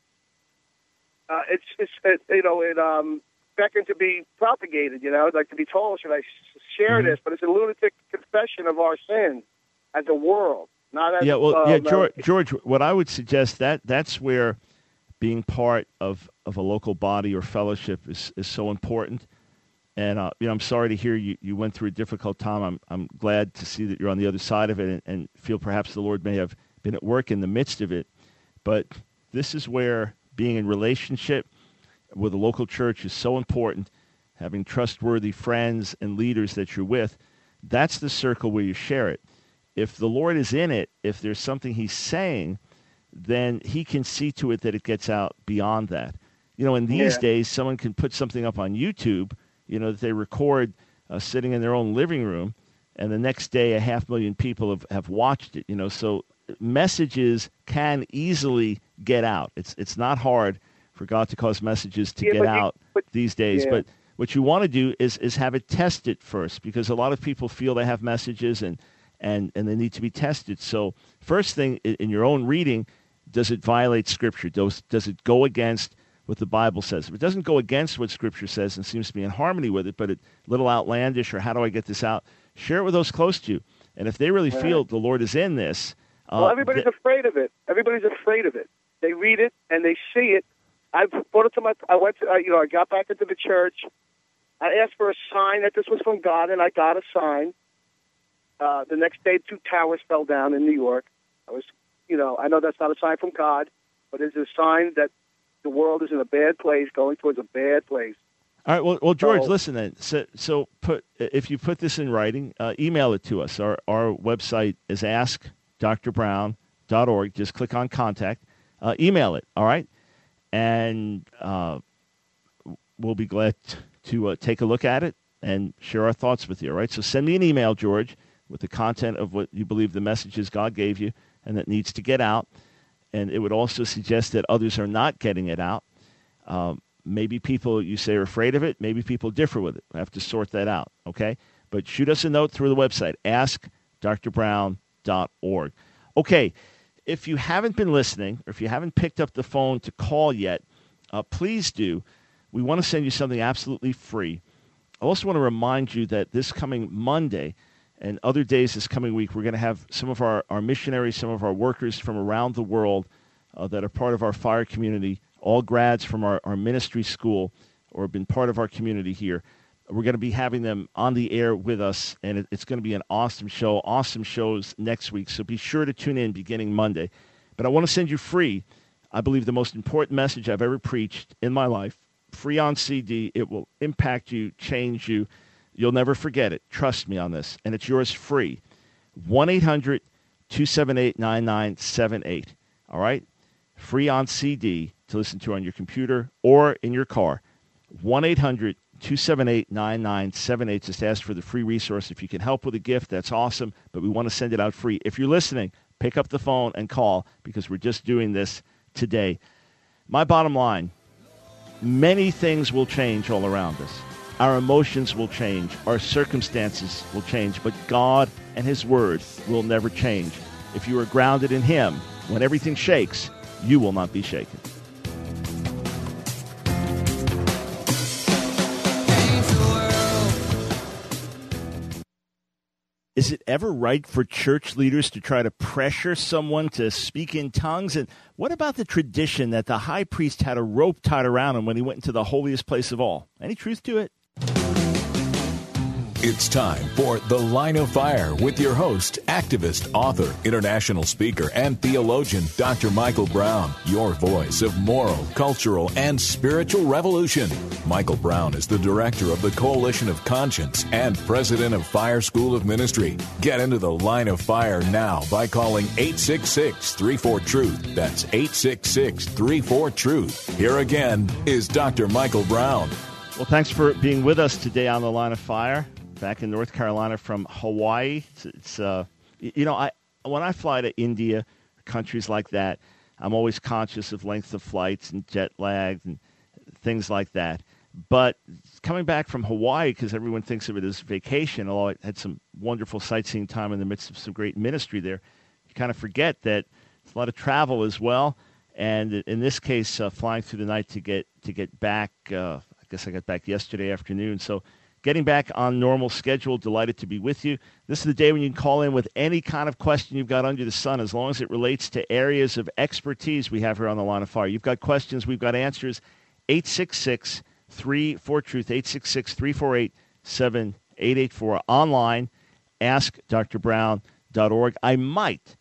it beckoned to be propagated, like to be told, should I share this? But it's a lunatic confession of our sin as a world, not as George, what I would suggest, that's where being part of a local body or fellowship is so important. And I'm sorry to hear you went through a difficult time. I'm glad to see that you're on the other side of it, and feel perhaps the Lord may have been at work in the midst of it. But this is where being in relationship with a local church is so important. Having trustworthy friends and leaders that you're with, that's the circle where you share it. If the Lord is in it, if there's something He's saying, then He can see to it that it gets out beyond that. In these days, someone can put something up on YouTube, that they record sitting in their own living room, and the next day 500,000 people have watched it. So messages can easily get out. It's not hard for God to cause messages to get out these days. Yeah. But what you want to do is have it tested first, because a lot of people feel they have messages and they need to be tested. So first thing, in your own reading, does it violate Scripture? Does it go against what the Bible says? If it doesn't go against what Scripture says and seems to be in harmony with it, but it's a little outlandish, or how do I get this out? Share it with those close to you. And if they really feel the Lord is in this... everybody's afraid of it. Everybody's afraid of it. They read it and they see it. I brought it to I got back into the church. I asked for a sign that this was from God, and I got a sign. The next day, 2 towers fell down in New York. I know that's not a sign from God, but it's a sign that the world is in a bad place, going towards a bad place. All right. Well, George, listen then. So if you put this in writing, email it to us. Our website is askdrbrown.org. Just click on contact. Email it. All right. And we'll be glad to take a look at it and share our thoughts with you. All right. So send me an email, George, with the content of what you believe the messages God gave you and that needs to get out. And it would also suggest that others are not getting it out. Maybe people, you say, are afraid of it. Maybe people differ with it. I have to sort that out, okay? But shoot us a note through the website, askdrbrown.org. Okay, if you haven't been listening, or if you haven't picked up the phone to call yet, please do. We want to send you something absolutely free. I also want to remind you that this coming Monday and other days this coming week, we're going to have some of our missionaries, some of our workers from around the world that are part of our fire community, all grads from our ministry school or have been part of our community here. We're going to be having them on the air with us, and it's going to be an awesome show, awesome shows next week. So be sure to tune in beginning Monday. But I want to send you free, I believe, the most important message I've ever preached in my life, free on CD. It will impact you, change you. You'll never forget it. Trust me on this. And it's yours free. 1-800-278-9978. All right? Free on CD to listen to on your computer or in your car. 1-800-278-9978. Just ask for the free resource. If you can help with a gift, that's awesome, but we want to send it out free. If you're listening, pick up the phone and call, because we're just doing this today. My bottom line, many things will change all around us. Our emotions will change. Our circumstances will change. But God and His Word will never change. If you are grounded in Him, when everything shakes, you will not be shaken. Is it ever right for church leaders to try to pressure someone to speak in tongues? And what about the tradition that the high priest had a rope tied around him when he went into the holiest place of all? Any truth to it? It's time for The Line of Fire with your host, activist, author, international speaker, and theologian, Dr. Michael Brown, your voice of moral, cultural, and spiritual revolution. Michael Brown is the director of the Coalition of Conscience and president of Fire School of Ministry. Get into The Line of Fire now by calling 866-34-TRUTH. That's 866-34-TRUTH. Here again is Dr. Michael Brown. Well, thanks for being with us today on The Line of Fire. Back in North Carolina from Hawaii. It's when I fly to India, countries like that, I'm always conscious of length of flights and jet lag and things like that. But coming back from Hawaii, because everyone thinks of it as vacation, although I had some wonderful sightseeing time in the midst of some great ministry there, you kind of forget that it's a lot of travel as well. And in this case, flying through the night to get back. I guess I got back yesterday afternoon. So getting back on normal schedule, delighted to be with you. This is the day when you can call in with any kind of question you've got under the sun, as long as it relates to areas of expertise we have here on The Line of Fire. You've got questions, we've got answers. 866-34-TRUTH, 866-348-7884. Online, askdrbrown.org. I might,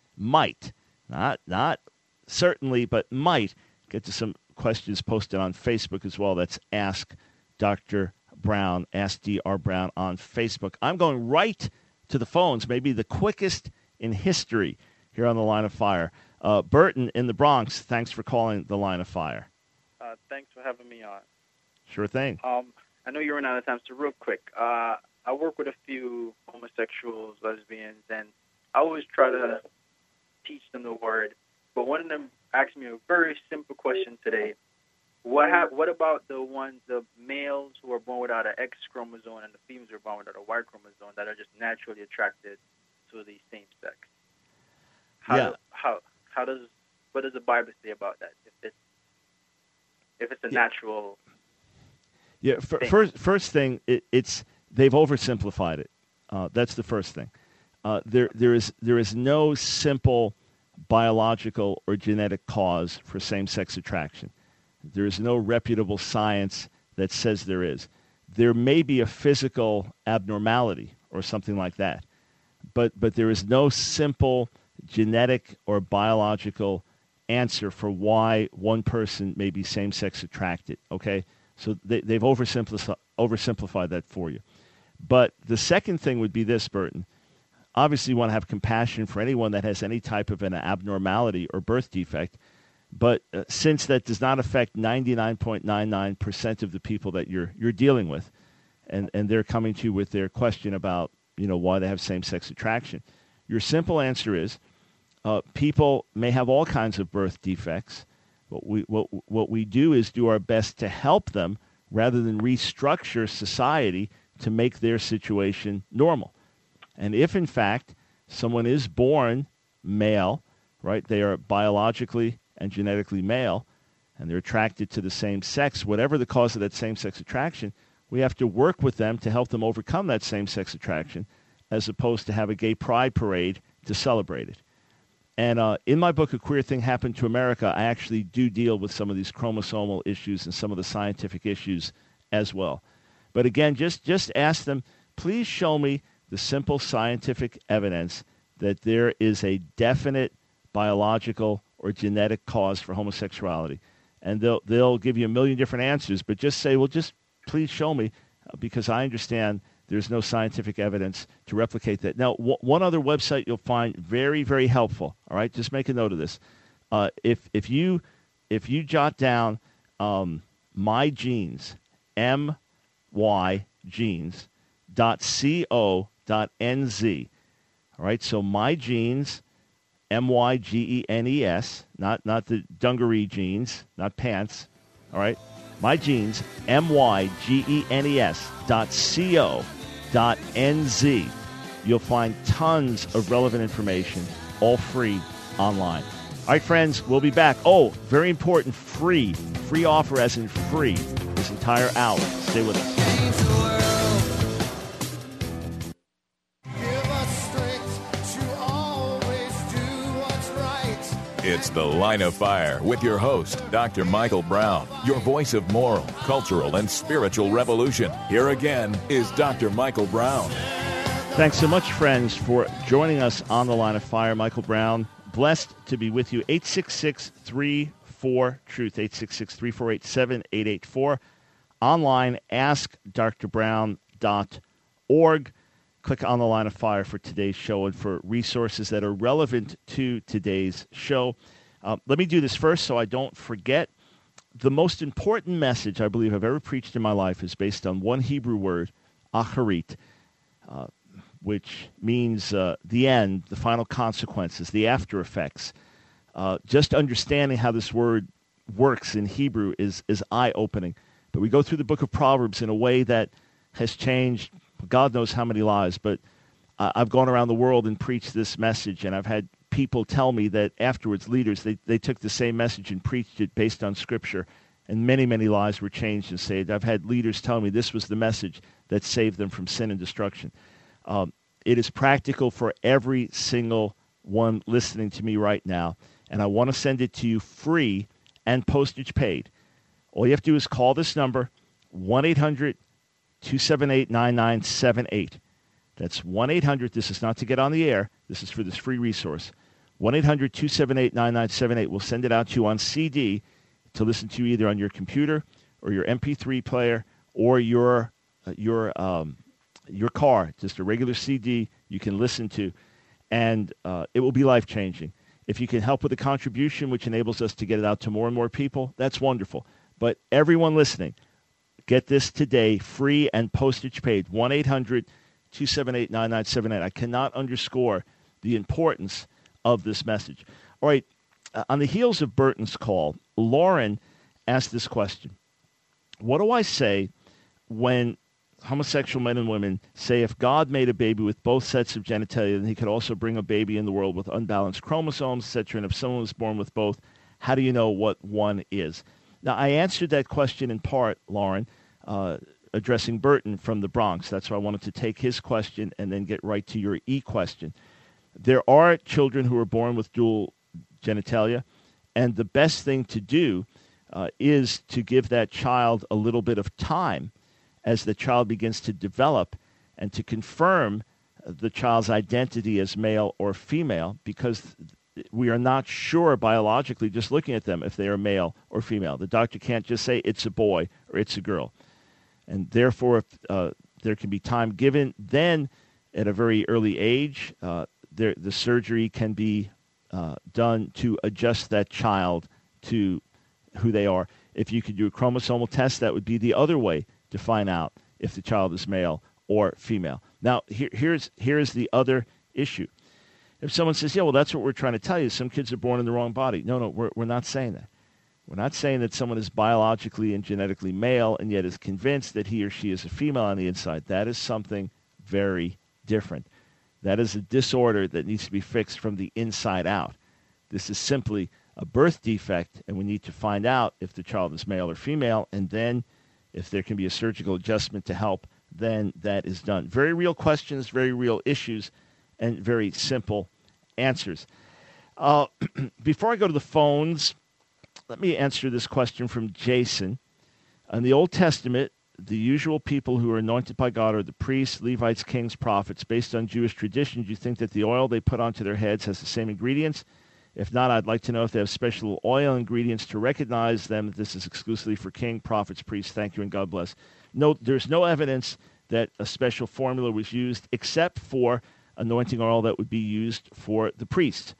not certainly, but might get to some questions posted on Facebook as well. That's Ask Dr. Brown, Ask Dr. Brown on Facebook. I'm going right to the phones, maybe the quickest in history here on The Line of Fire. Burton in the Bronx, thanks for calling The Line of Fire. Thanks for having me on. Sure thing. I know you're running out of time, so real quick. I work with a few homosexuals, lesbians, and I always try to teach them the word. But one of them asked me a very simple question today. What about the males who are born without an X chromosome and the females who are born without a Y chromosome that are just naturally attracted to the same sex? What does the Bible say about that? If it's a natural thing? First thing, they've oversimplified it. That's the first thing. There is no simple biological or genetic cause for same-sex attraction. There is no reputable science that says there is. There may be a physical abnormality or something like that, but there is no simple genetic or biological answer for why one person may be same-sex attracted, okay? So they've oversimplified that for you. But the second thing would be this, Burton. Obviously, you want to have compassion for anyone that has any type of an abnormality or birth defect, but since that does not affect 99.99% of the people that you're dealing with, and they're coming to you with their question about why they have same-sex attraction, your simple answer is people may have all kinds of birth defects. What we do is do our best to help them rather than restructure society to make their situation normal. And if, in fact, someone is born male, right, they are biologically and genetically male, and they're attracted to the same sex, whatever the cause of that same-sex attraction, we have to work with them to help them overcome that same-sex attraction, as opposed to have a gay pride parade to celebrate it. And in my book, A Queer Thing Happened to America, I actually do deal with some of these chromosomal issues and some of the scientific issues as well. But again, just ask them, please show me the simple scientific evidence that there is a definite biological or genetic cause for homosexuality. And they'll give you a million different answers, but just say, well, just please show me, because I understand there's no scientific evidence to replicate that. Now, one other website you'll find very, very helpful, all right? Just make a note of this. If you jot down My Genes, mygenes.co.nz, all right? So My Genes, MYGENES, not the dungaree jeans, not pants, all right? My Genes, MYGENES.co.nz. You'll find tons of relevant information, all free online. All right, friends, we'll be back. Oh, very important, free offer as in free this entire hour. Stay with us. It's The Line of Fire with your host, Dr. Michael Brown, your voice of moral, cultural, and spiritual revolution. Here again is Dr. Michael Brown. Thanks so much, friends, for joining us on The Line of Fire. Michael Brown, blessed to be with you. 866-34-TRUTH, 866-348-7884. Online, askdrbrown.org. Click on The Line of Fire for today's show and for resources that are relevant to today's show. Let me do this first so I don't forget. The most important message I believe I've ever preached in my life is based on one Hebrew word, acharit, which means the end, the final consequences, the after effects. Just understanding how this word works in Hebrew is eye-opening. But we go through the book of Proverbs in a way that has changed God knows how many lives, but I've gone around the world and preached this message, and I've had people tell me that afterwards, leaders, they took the same message and preached it based on Scripture, and many, many lives were changed and saved. I've had leaders tell me this was the message that saved them from sin and destruction. It is practical for every single one listening to me right now, and I want to send it to you free and postage paid. All you have to do is call this number, 1-800-278-9978. That's 1-800. This is not to get on the air. This is for this free resource. 1-800-278-9978. We'll send it out to you on CD to listen to either on your computer or your MP3 player or your car, just a regular CD you can listen to, and it will be life-changing. If you can help with a contribution, which enables us to get it out to more and more people, that's wonderful. But everyone listening, get this today, free and postage paid, 1-800-278-9978. I cannot underscore the importance of this message. All right, on the heels of Burton's call, Lauren asked this question. What do I say when homosexual men and women say if God made a baby with both sets of genitalia, then he could also bring a baby in the world with unbalanced chromosomes, etc., and if someone was born with both, how do you know what one is? Now, I answered that question in part, Lauren, addressing Burton from the Bronx. That's why I wanted to take his question and then get right to your question. There are children who are born with dual genitalia, and the best thing to do is to give that child a little bit of time as the child begins to develop and to confirm the child's identity as male or female, because we are not sure biologically just looking at them if they are male or female. The doctor can't just say it's a boy or it's a girl. And therefore, if there can be time given, then at a very early age, the surgery can be done to adjust that child to who they are. If you could do a chromosomal test, that would be the other way to find out if the child is male or female. Now, here's the other issue. If someone says, yeah, well, that's what we're trying to tell you, some kids are born in the wrong body. No, we're not saying that. We're not saying that someone is biologically and genetically male and yet is convinced that he or she is a female on the inside. That is something very different. That is a disorder that needs to be fixed from the inside out. This is simply a birth defect, and we need to find out if the child is male or female, and then if there can be a surgical adjustment to help, then that is done. Very real questions, very real issues, and very simple answers. Before I go to the phones, let me answer this question from Jason. In the Old Testament, the usual people who are anointed by God are the priests, Levites, kings, prophets. Based on Jewish tradition, do you think that the oil they put onto their heads has the same ingredients? If not, I'd like to know if they have special oil ingredients to recognize them. This is exclusively for king, prophets, priests. Thank you and God bless. No, there's no evidence that a special formula was used except for anointing oil that would be used for the priest.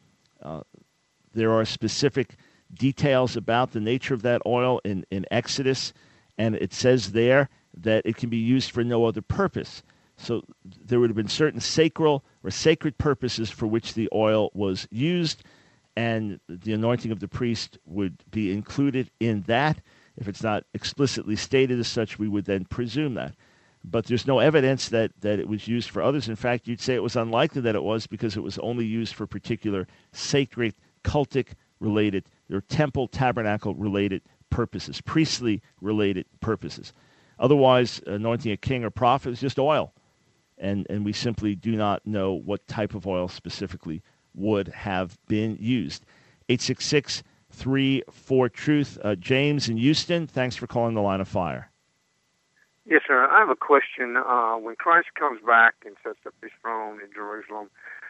There are specific details about the nature of that oil in Exodus, and it says there that it can be used for no other purpose. So there would have been certain sacred purposes for which the oil was used, and the anointing of the priest would be included in that. If it's not explicitly stated as such, we would then presume that. But there's no evidence that it was used for others. In fact, you'd say it was unlikely that it was, because it was only used for particular sacred, cultic-related, or temple, tabernacle-related purposes, priestly-related purposes. Otherwise, anointing a king or prophet is just oil. And we simply do not know what type of oil specifically would have been used. 866-34-TRUTH. James in Houston, thanks for calling the Line of Fire. Yes, sir. I have a question. When Christ comes back and sets up his throne in Jerusalem,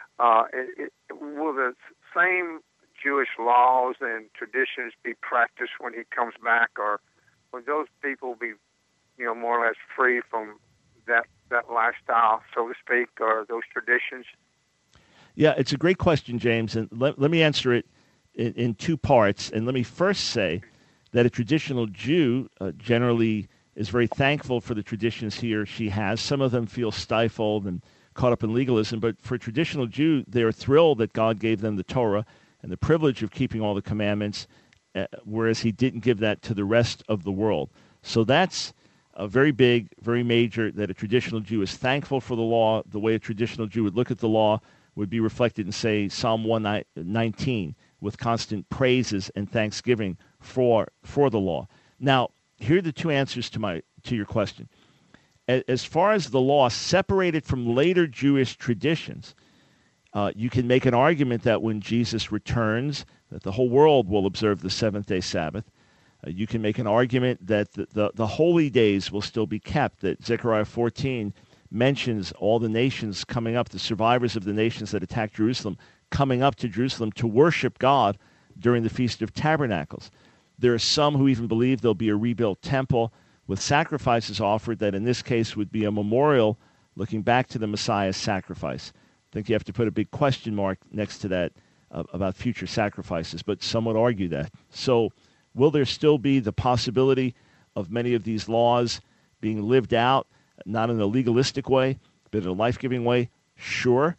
will the same Jewish laws and traditions be practiced when he comes back, or will those people be, more or less free from that lifestyle, so to speak, or those traditions? Yeah, it's a great question, James, and let me answer it in two parts. And let me first say that a traditional Jew generally is very thankful for the traditions he or she has. Some of them feel stifled and caught up in legalism, but for a traditional Jew, they are thrilled that God gave them the Torah and the privilege of keeping all the commandments, whereas he didn't give that to the rest of the world. So that's a very big, very major, that a traditional Jew is thankful for the law. The way a traditional Jew would look at the law would be reflected in, say, Psalm 119, with constant praises and thanksgiving for the law. Now, here are the two answers to your question. As far as the law separated from later Jewish traditions, you can make an argument that when Jesus returns, that the whole world will observe the seventh-day Sabbath. You can make an argument that the holy days will still be kept, that Zechariah 14 mentions all the nations coming up, the survivors of the nations that attacked Jerusalem, coming up to Jerusalem to worship God during the Feast of Tabernacles. There are some who even believe there'll be a rebuilt temple with sacrifices offered that in this case would be a memorial looking back to the Messiah's sacrifice. I think you have to put a big question mark next to that about future sacrifices, but some would argue that. So will there still be the possibility of many of these laws being lived out, not in a legalistic way, but in a life-giving way? Sure.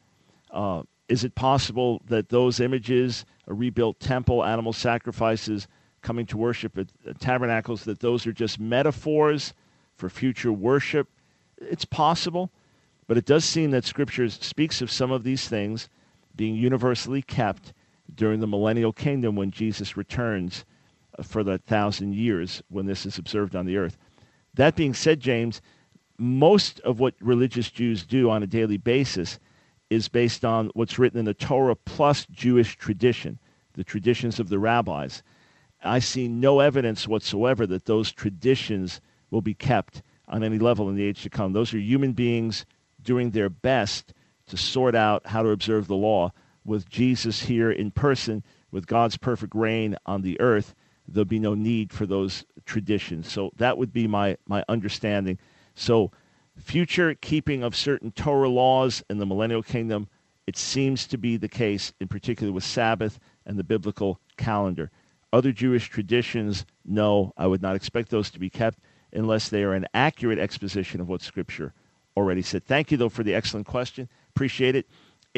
Is it possible that those images, a rebuilt temple, animal sacrifices, coming to worship at tabernacles, that those are just metaphors for future worship? It's possible, but it does seem that Scripture speaks of some of these things being universally kept during the millennial kingdom when Jesus returns for the 1,000 years when this is observed on the earth. That being said, James, most of what religious Jews do on a daily basis is based on what's written in the Torah plus Jewish tradition, the traditions of the rabbis. I see no evidence whatsoever that those traditions will be kept on any level in the age to come. Those are human beings doing their best to sort out how to observe the law. With Jesus here in person, with God's perfect reign on the earth, there'll be no need for those traditions. So that would be my understanding. So future keeping of certain Torah laws in the millennial kingdom, it seems to be the case, in particular with Sabbath and the biblical calendar. Other Jewish traditions, no, I would not expect those to be kept unless they are an accurate exposition of what Scripture already said. Thank you, though, for the excellent question. Appreciate it.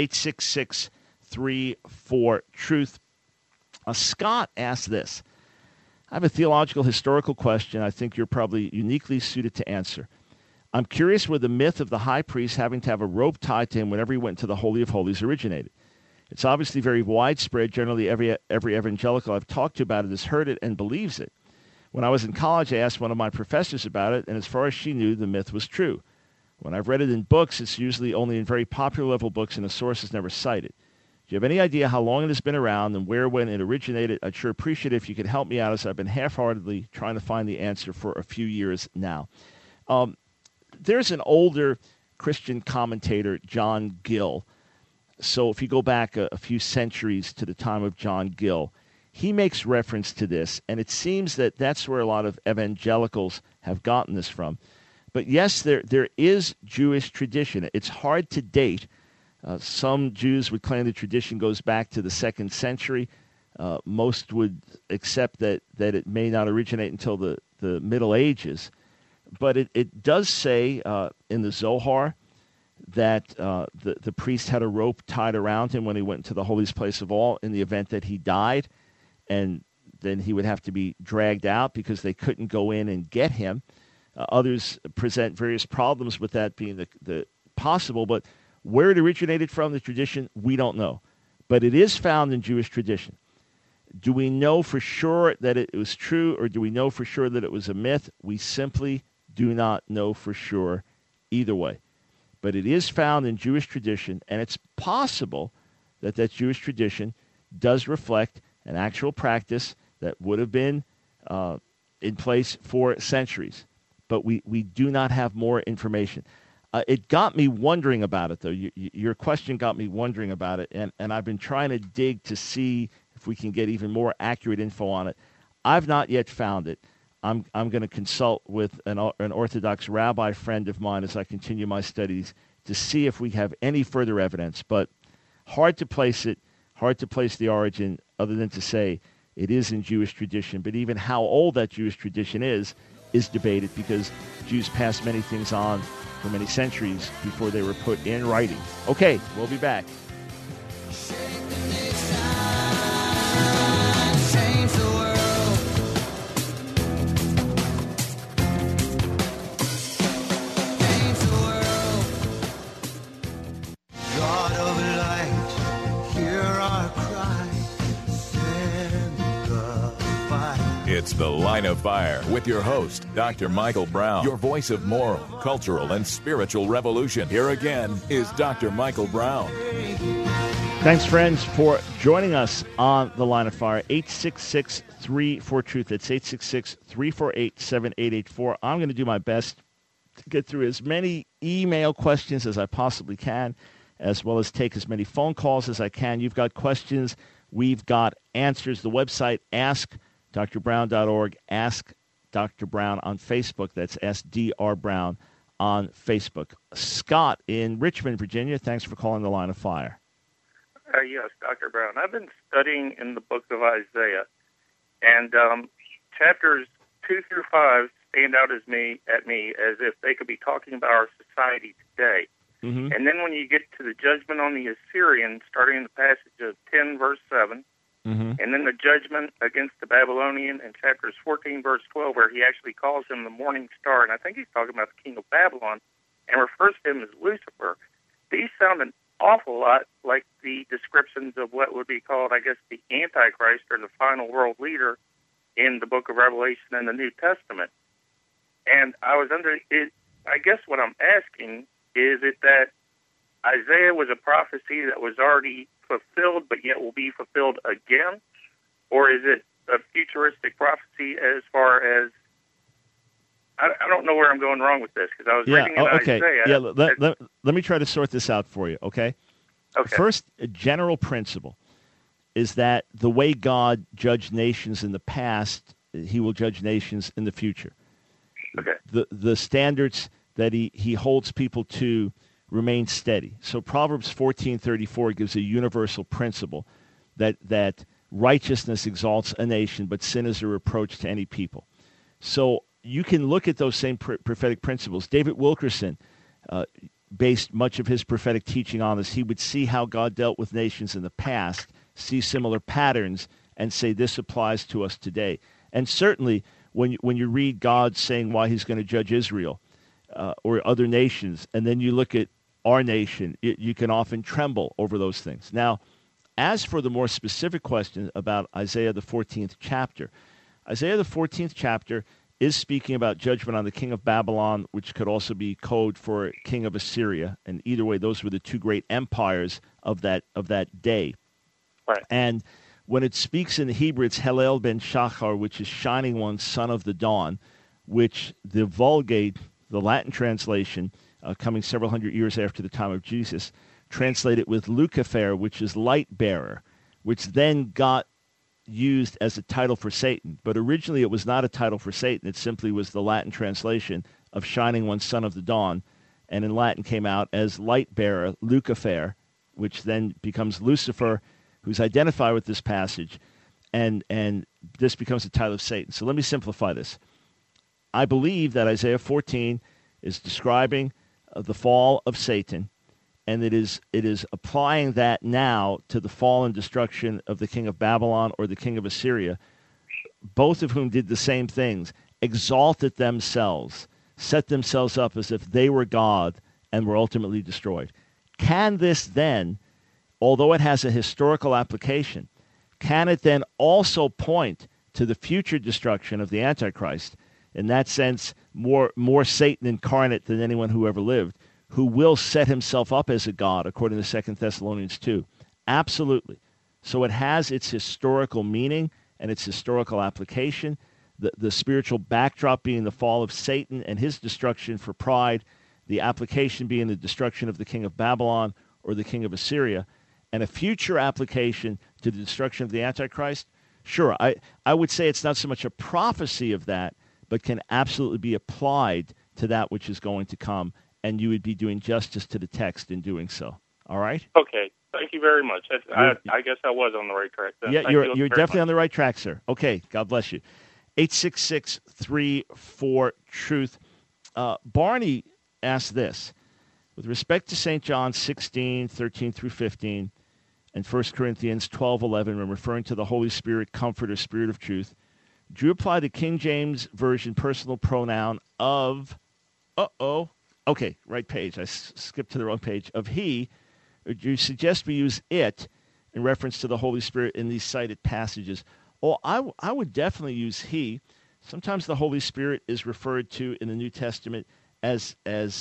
866-34-TRUTH. Scott asked this. I have a theological, historical question I think you're probably uniquely suited to answer. I'm curious where the myth of the high priest having to have a rope tied to him whenever he went into the Holy of Holies originated. It's obviously very widespread. Generally, every evangelical I've talked to about it has heard it and believes it. When I was in college, I asked one of my professors about it, and as far as she knew, the myth was true. When I've read it in books, it's usually only in very popular level books, and the source is never cited. Do you have any idea how long it has been around and where, when it originated? I'd sure appreciate it if you could help me out, as I've been half-heartedly trying to find the answer for a few years now. There's an older Christian commentator, John Gill. So if you go back a few centuries to the time of John Gill, he makes reference to this, and it seems that that's where a lot of evangelicals have gotten this from. But yes, there is Jewish tradition. It's hard to date. Some Jews would claim the tradition goes back to the 2nd century. Most would accept that it may not originate until the Middle Ages. But it does say in the Zohar that the priest had a rope tied around him when he went into the holiest place of all in the event that he died, and then he would have to be dragged out because they couldn't go in and get him. Others present various problems with that being the possible, but where it originated from, the tradition, we don't know. But it is found in Jewish tradition. Do we know for sure that it was true, or do we know for sure that it was a myth? We simply do not know for sure either way. But it is found in Jewish tradition, and it's possible that Jewish tradition does reflect an actual practice that would have been in place for centuries. But we do not have more information. It got me wondering about it, though. Your question got me wondering about it, and I've been trying to dig to see if we can get even more accurate info on it. I've not yet found it. I'm going to consult with an Orthodox rabbi friend of mine as I continue my studies to see if we have any further evidence. But hard to place it, hard to place the origin, other than to say it is in Jewish tradition. But even how old that Jewish tradition is debated, because Jews passed many things on for many centuries before they were put in writing. Okay, we'll be back. It's The Line of Fire with your host, Dr. Michael Brown, your voice of moral, cultural, and spiritual revolution. Here again is Dr. Michael Brown. Thanks, friends, for joining us on The Line of Fire. 866-34-TRUTH. That's 866-348-7884. I'm going to do my best to get through as many email questions as I possibly can, as well as take as many phone calls as I can. You've got questions. We've got answers. The website, askdrbrown.org. Ask Dr. Brown on Facebook. That's SDR Brown on Facebook. Scott in Richmond, Virginia, thanks for calling The Line of Fire. Yes, Dr. Brown. I've been studying in the book of Isaiah, and chapters 2 through 5 stand out at me as if they could be talking about our society today. Mm-hmm. And then when you get to the judgment on the Assyrians, starting in the passage of 10, verse 7, mm-hmm. and then the judgment against the Babylonian in chapters 14, verse 12, where he actually calls him the morning star, and I think he's talking about the king of Babylon, and refers to him as Lucifer. These sound an awful lot like the descriptions of what would be called, I guess, the Antichrist or the final world leader in the book of Revelation and the New Testament. And I was under it. I guess what I'm asking is it that Isaiah was a prophecy that was already fulfilled but yet will be fulfilled again? Or is it a futuristic prophecy as far as... I don't know where I'm going wrong with this, because I was reading in Isaiah... Yeah, let me try to sort this out for you, okay? Okay. First, a general principle is that the way God judged nations in the past, he will judge nations in the future. Okay. The standards that he holds people to remain steady. So Proverbs 14:34 gives a universal principle that righteousness exalts a nation, but sin is a reproach to any people. So you can look at those same prophetic principles. David Wilkerson based much of his prophetic teaching on this. He would see how God dealt with nations in the past, see similar patterns, and say this applies to us today. And certainly when you read God saying why he's going to judge Israel or other nations, and then you look at our nation, you can often tremble over those things. Now, as for the more specific question about Isaiah the 14th chapter, Isaiah the 14th chapter is speaking about judgment on the king of Babylon, which could also be code for king of Assyria. And either way, those were the two great empires of that day. Right. And when it speaks in the Hebrew, it's Helel ben Shachar, which is shining one, son of the dawn, which the Vulgate, the Latin translation, coming several hundred years after the time of Jesus, translated with Lucifer, which is light bearer, which then got used as a title for Satan. But originally it was not a title for Satan. It simply was the Latin translation of shining one, son of the dawn, and in Latin came out as light bearer, Lucifer, which then becomes Lucifer, who's identified with this passage, and this becomes the title of Satan. So let me simplify this. I believe that Isaiah 14 is describing the fall of Satan, and it is applying that now to the fall and destruction of the king of Babylon or the king of Assyria, both of whom did the same things, exalted themselves, set themselves up as if they were God, and were ultimately destroyed. Can this then, although it has a historical application, can it then also point to the future destruction of the Antichrist, in that sense, more Satan incarnate than anyone who ever lived, who will set himself up as a god, according to 2 Thessalonians 2? Absolutely. So it has its historical meaning and its historical application. The spiritual backdrop being the fall of Satan and his destruction for pride, the application being the destruction of the king of Babylon or the king of Assyria, and a future application to the destruction of the Antichrist. Sure, I would say it's not so much a prophecy of that, but can absolutely be applied to that which is going to come, and you would be doing justice to the text in doing so. All right? Okay. Thank you very much. I guess I was on the right track then. Yeah, you're definitely on the right track, sir. Okay, God bless you. 866-34-TRUTH. Barney asked this. With respect to St. John 16:13 through 15, and 1 Corinthians 12:11, when referring to the Holy Spirit, Comforter, Spirit of Truth, do you apply the King James Version personal pronoun of, okay, right page. I skipped to the wrong page, of he, or do you suggest we use it in reference to the Holy Spirit in these cited passages? Oh, I would definitely use he. Sometimes the Holy Spirit is referred to in the New Testament as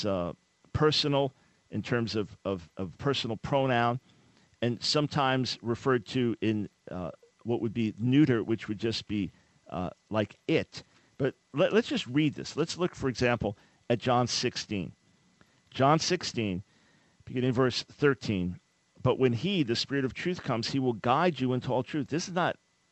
personal in terms of personal pronoun, and sometimes referred to in what would be neuter, which would just be like it. But let's just read this. Let's look, for example, at John 16. John 16, beginning verse 13. But when he, the Spirit of truth, comes, he will guide you into all truth. This is not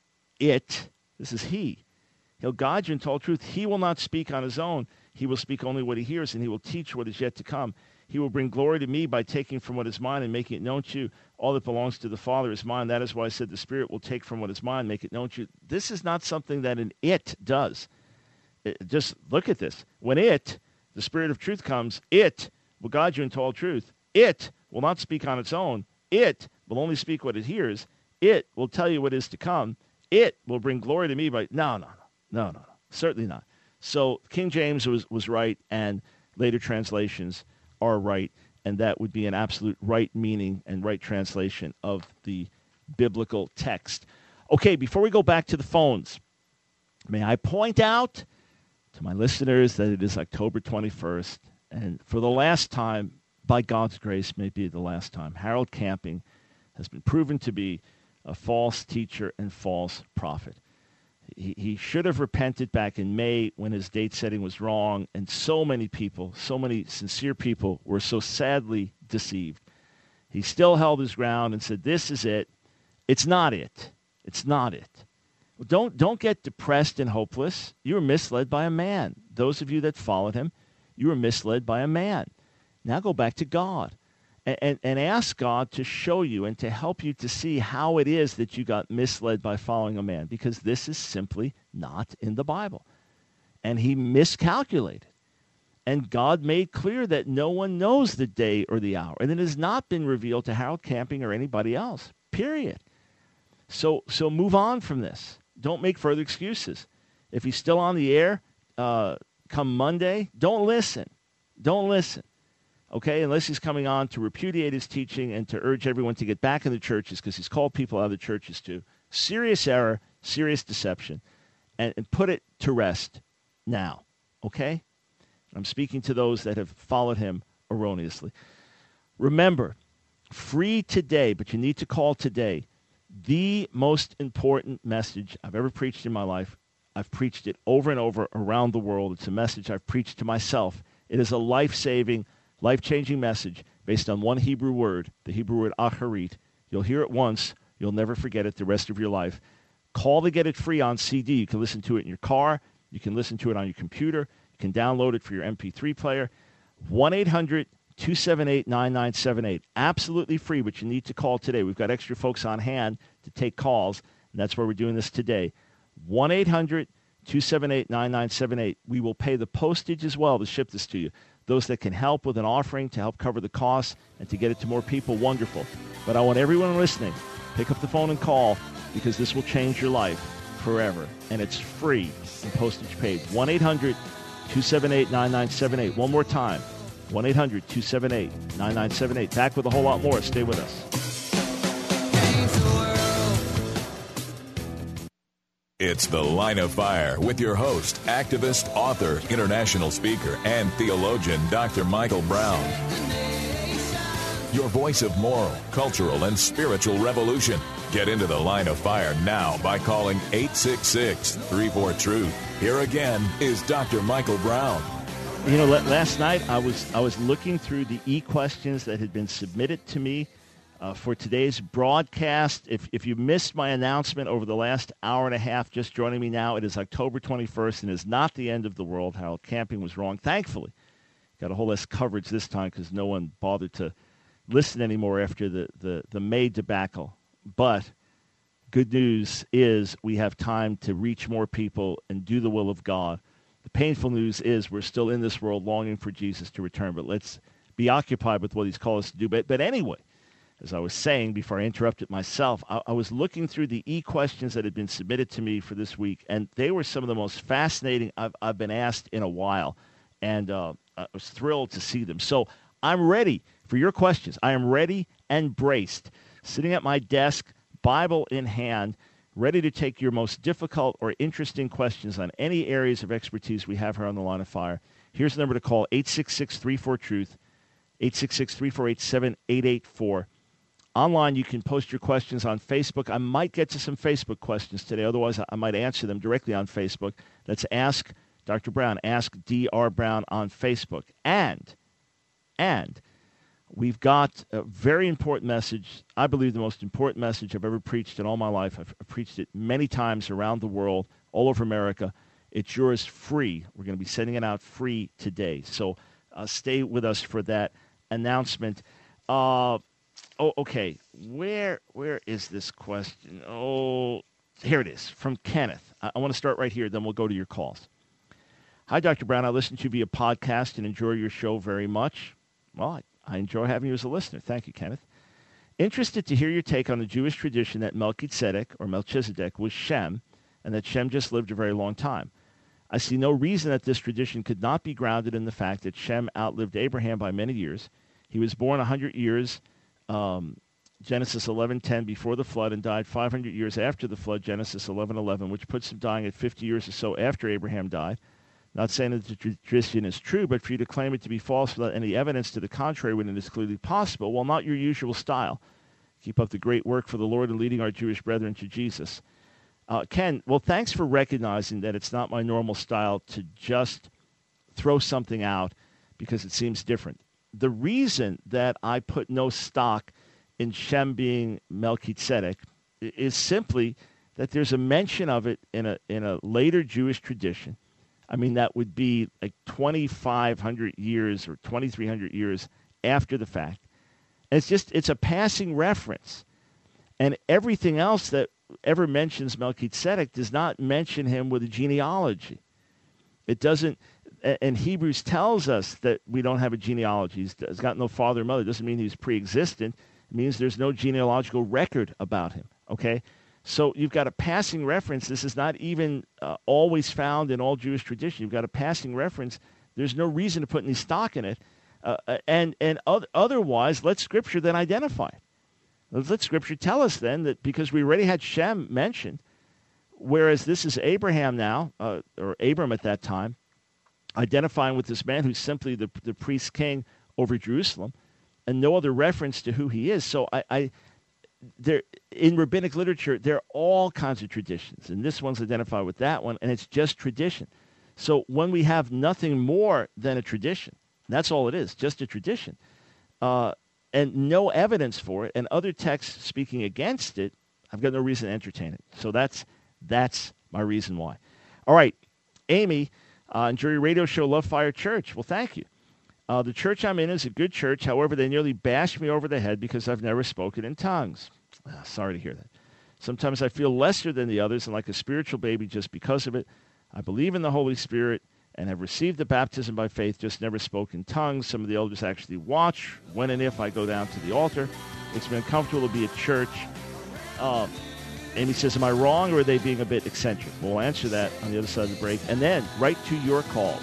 it. This is he. He'll guide you into all truth. He will not speak on his own. He will speak only what he hears, and he will teach what is yet to come. He will bring glory to me by taking from what is mine and making it known to you. All that belongs to the Father is mine. That is why I said the Spirit will take from what is mine, make it known to you. This is not something that an it does. Just look at this. When it, the Spirit of truth, comes, it will guide you into all truth. It will not speak on its own. It will only speak what it hears. It will tell you what is to come. It will bring glory to me by... No. Certainly not. So King James was right, and later translations are right, and that would be an absolute right meaning and right translation of the biblical text. Okay, before we go back to the phones, may I point out to my listeners that it is October 21st, and for the last time, by God's grace, may be the last time, Harold Camping has been proven to be a false teacher and false prophet. He should have repented back in May when his date setting was wrong, and so many people, so many sincere people, were so sadly deceived. He still held his ground and said, this is it. It's not it. It's not it. Don't get depressed and hopeless. You were misled by a man. Those of you that followed him, you were misled by a man. Now go back to God and ask God to show you and to help you to see how it is that you got misled by following a man, because this is simply not in the Bible. And he miscalculated. And God made clear that no one knows the day or the hour. And it has not been revealed to Harold Camping or anybody else, period. So move on from this. Don't make further excuses. If he's still on the air come Monday, don't listen. Don't listen. Okay, unless he's coming on to repudiate his teaching and to urge everyone to get back in the churches, because he's called people out of the churches too. Serious error, serious deception, and put it to rest now. Okay? I'm speaking to those that have followed him erroneously. Remember, free today, but you need to call today, the most important message I've ever preached in my life. I've preached it over and over around the world. It's a message I've preached to myself. It is a life-saving, life-changing message based on one Hebrew word, the Hebrew word acharit. You'll hear it once. You'll never forget it the rest of your life. Call to get it free on CD. You can listen to it in your car. You can listen to it on your computer. You can download it for your MP3 player. 1-800-278-9978. Absolutely free, but you need to call today. We've got extra folks on hand to take calls, and that's why we're doing this today. 1-800-278-9978. We will pay the postage as well to ship this to you. Those that can help with an offering to help cover the costs and to get it to more people, wonderful. But I want everyone listening, pick up the phone and call, because this will change your life forever. And it's free and postage paid. 1-800-278-9978. One more time. 1-800-278-9978. Back with a whole lot more. Stay with us. It's The Line of Fire with your host, activist, author, international speaker, and theologian, Dr. Michael Brown. Your voice of moral, cultural, and spiritual revolution. Get into the line of fire now by calling 866-34-TRUTH. Here again is Dr. Michael Brown. You know, last night I was looking through the e-questions that had been submitted to me for today's broadcast. If you missed my announcement over the last hour and a half, just joining me now, it is October 21st and is not the end of the world. Harold Camping was wrong. Thankfully, got a whole less coverage this time because no one bothered to listen anymore after the May debacle. But good news is we have time to reach more people and do the will of God. The painful news is we're still in this world longing for Jesus to return, but let's be occupied with what he's called us to do. But anyway, as I was saying before I interrupted myself, I was looking through the e-questions that had been submitted to me for this week, and they were some of the most fascinating I've been asked in a while, and I was thrilled to see them. So I'm ready for your questions. I am ready and braced, sitting at my desk, Bible in hand, ready to take your most difficult or interesting questions on any areas of expertise we have here on the Line of Fire. Here's the number to call, 866-34-TRUTH, 866-348-7884. Online, you can post your questions on Facebook. I might get to some Facebook questions today. Otherwise, I might answer them directly on Facebook. That's Ask Dr. Brown, Ask Dr. Brown on Facebook. And we've got a very important message, I believe the most important message I've ever preached in all my life. I've preached it many times around the world, all over America. It's yours free. We're going to be sending it out free today. So stay with us for that announcement. Okay. Where is this question? Oh, here it is, from Kenneth. I want to start right here, then we'll go to your calls. Hi, Dr. Brown. I listen to you via podcast and enjoy your show very much. Well, I enjoy having you as a listener. Thank you, Kenneth. Interested to hear your take on the Jewish tradition that Melchizedek was Shem, and that Shem just lived a very long time. I see no reason that this tradition could not be grounded in the fact that Shem outlived Abraham by many years. He was born 100 years, Genesis 11:10, before the flood, and died 500 years after the flood, Genesis 11:11, which puts him dying at 50 years or so after Abraham died. Not saying that the tradition is true, but for you to claim it to be false without any evidence to the contrary when it is clearly possible, well, not your usual style. Keep up the great work for the Lord in leading our Jewish brethren to Jesus. Ken, well, thanks for recognizing that it's not my normal style to just throw something out because it seems different. The reason that I put no stock in Shem being Melchizedek is simply that there's a mention of it in a later Jewish tradition. I mean, that would be like 2,500 years or 2,300 years after the fact. And it's a passing reference. And everything else that ever mentions Melchizedek does not mention him with a genealogy. It doesn't, and Hebrews tells us that we don't have a genealogy. He's got no father or mother. It doesn't mean he's pre-existent. It means there's no genealogical record about him, okay? So you've got a passing reference. This is not even always found in all Jewish tradition. You've got a passing reference. There's no reason to put any stock in it. Otherwise, let Scripture then identify it. Let Scripture tell us then that because we already had Shem mentioned, whereas this is Abraham now, or Abram at that time, identifying with this man who's simply the priest king over Jerusalem, and no other reference to who he is. So there, in rabbinic literature, there are all kinds of traditions, and this one's identified with that one, and it's just tradition. So when we have nothing more than a tradition, that's all it is, just a tradition, and no evidence for it, and other texts speaking against it, I've got no reason to entertain it. So that's my reason why. All right, Amy, enjoy your radio show, Love Fire Church. Well, thank you. The church I'm in is a good church. However, they nearly bashed me over the head because I've never spoken in tongues. Sorry to hear that. Sometimes I feel lesser than the others and like a spiritual baby just because of it. I believe in the Holy Spirit and have received the baptism by faith, just never spoke in tongues. Some of the elders actually watch when and if I go down to the altar. It's been comfortable to be at church. Amy says, am I wrong or are they being a bit eccentric? We'll answer that on the other side of the break. And then right to your calls.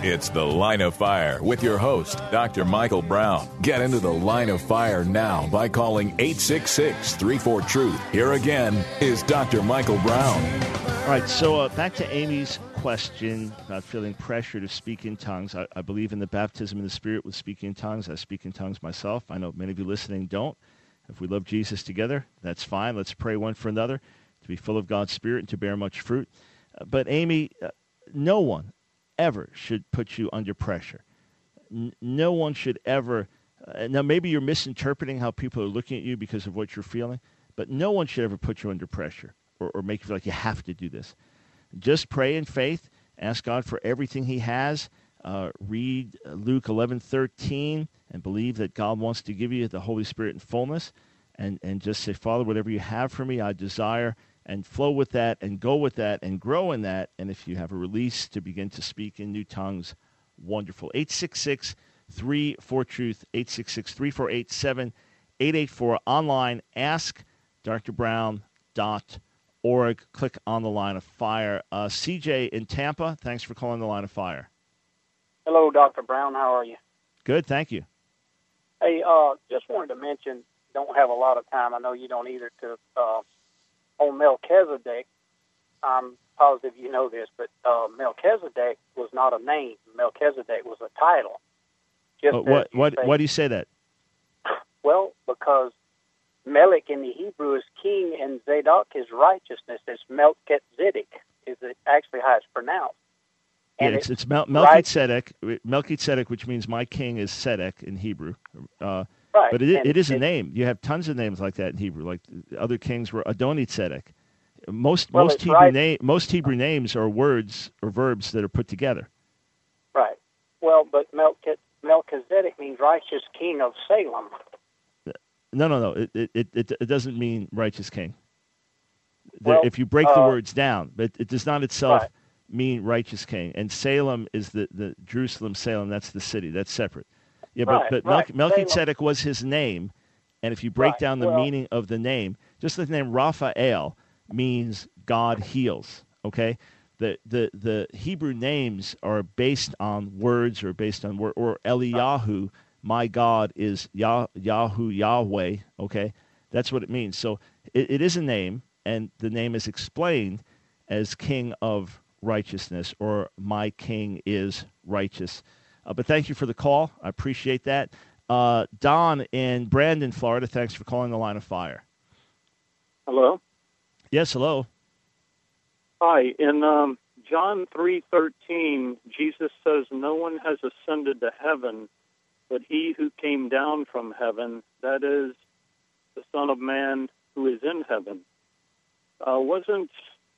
It's The Line of Fire with your host, Dr. Michael Brown. Get into the Line of Fire now by calling 866-34-TRUTH. Here again is Dr. Michael Brown. All right, so back to Amy's question about feeling pressure to speak in tongues. I believe in the baptism in the Spirit with speaking in tongues. I speak in tongues myself. I know many of you listening don't. If we love Jesus together, that's fine. Let's pray one for another to be full of God's Spirit and to bear much fruit. But Amy, no one ever should put you under pressure. No one should ever. Now, maybe you're misinterpreting how people are looking at you because of what you're feeling, but no one should ever put you under pressure or make you feel like you have to do this. Just pray in faith. Ask God for everything He has. Read Luke 11:13 and believe that God wants to give you the Holy Spirit in fullness. And just say, Father, whatever you have for me, I desire, and flow with that and go with that and grow in that. And if you have a release to begin to speak in new tongues, wonderful. 866-34-TRUTH, 866-348-7884. Online, askdrbrown.org. Click on the Line of Fire. CJ in Tampa, thanks for calling the Line of Fire. Hello, Dr. Brown. How are you? Good, thank you. Hey, just wanted to mention, don't have a lot of time. I know you don't either. On Melchizedek, I'm positive you know this, but Melchizedek was not a name. Melchizedek was a title. Why do you say that? Well, because Melech in the Hebrew is king, and Zadok is righteousness. It's Melchizedek is actually how it's pronounced. And it's Melchizedek, Melchizedek, which means my king is Sedek in Hebrew. Right. But it is a name. You have tons of names like that in Hebrew. Like the other kings were Adoni-Tzedek. Most Hebrew names are words or verbs that are put together. Right. Well, but Melchizedek means righteous king of Salem. No. It doesn't mean righteous king. Well, if you break the words down, but it does not itself mean righteous king. And Salem is the Jerusalem, Salem. That's the city. That's separate. Yeah, but Melchizedek was his name, and if you break down the meaning of the name, just the name Raphael means God heals. Okay, the Hebrew names are based on words or based on word, or Eliyahu, my God is Yahweh. Okay, that's what it means. So it is a name, and the name is explained as King of Righteousness, or my King is righteous. But thank you for the call. I appreciate that. Don in Brandon, Florida, thanks for calling the Line of Fire. Hello? Yes, hello. Hi. In John 3:13, Jesus says, "No one has ascended to heaven, but he who came down from heaven, that is, the Son of Man who is in heaven." Wasn't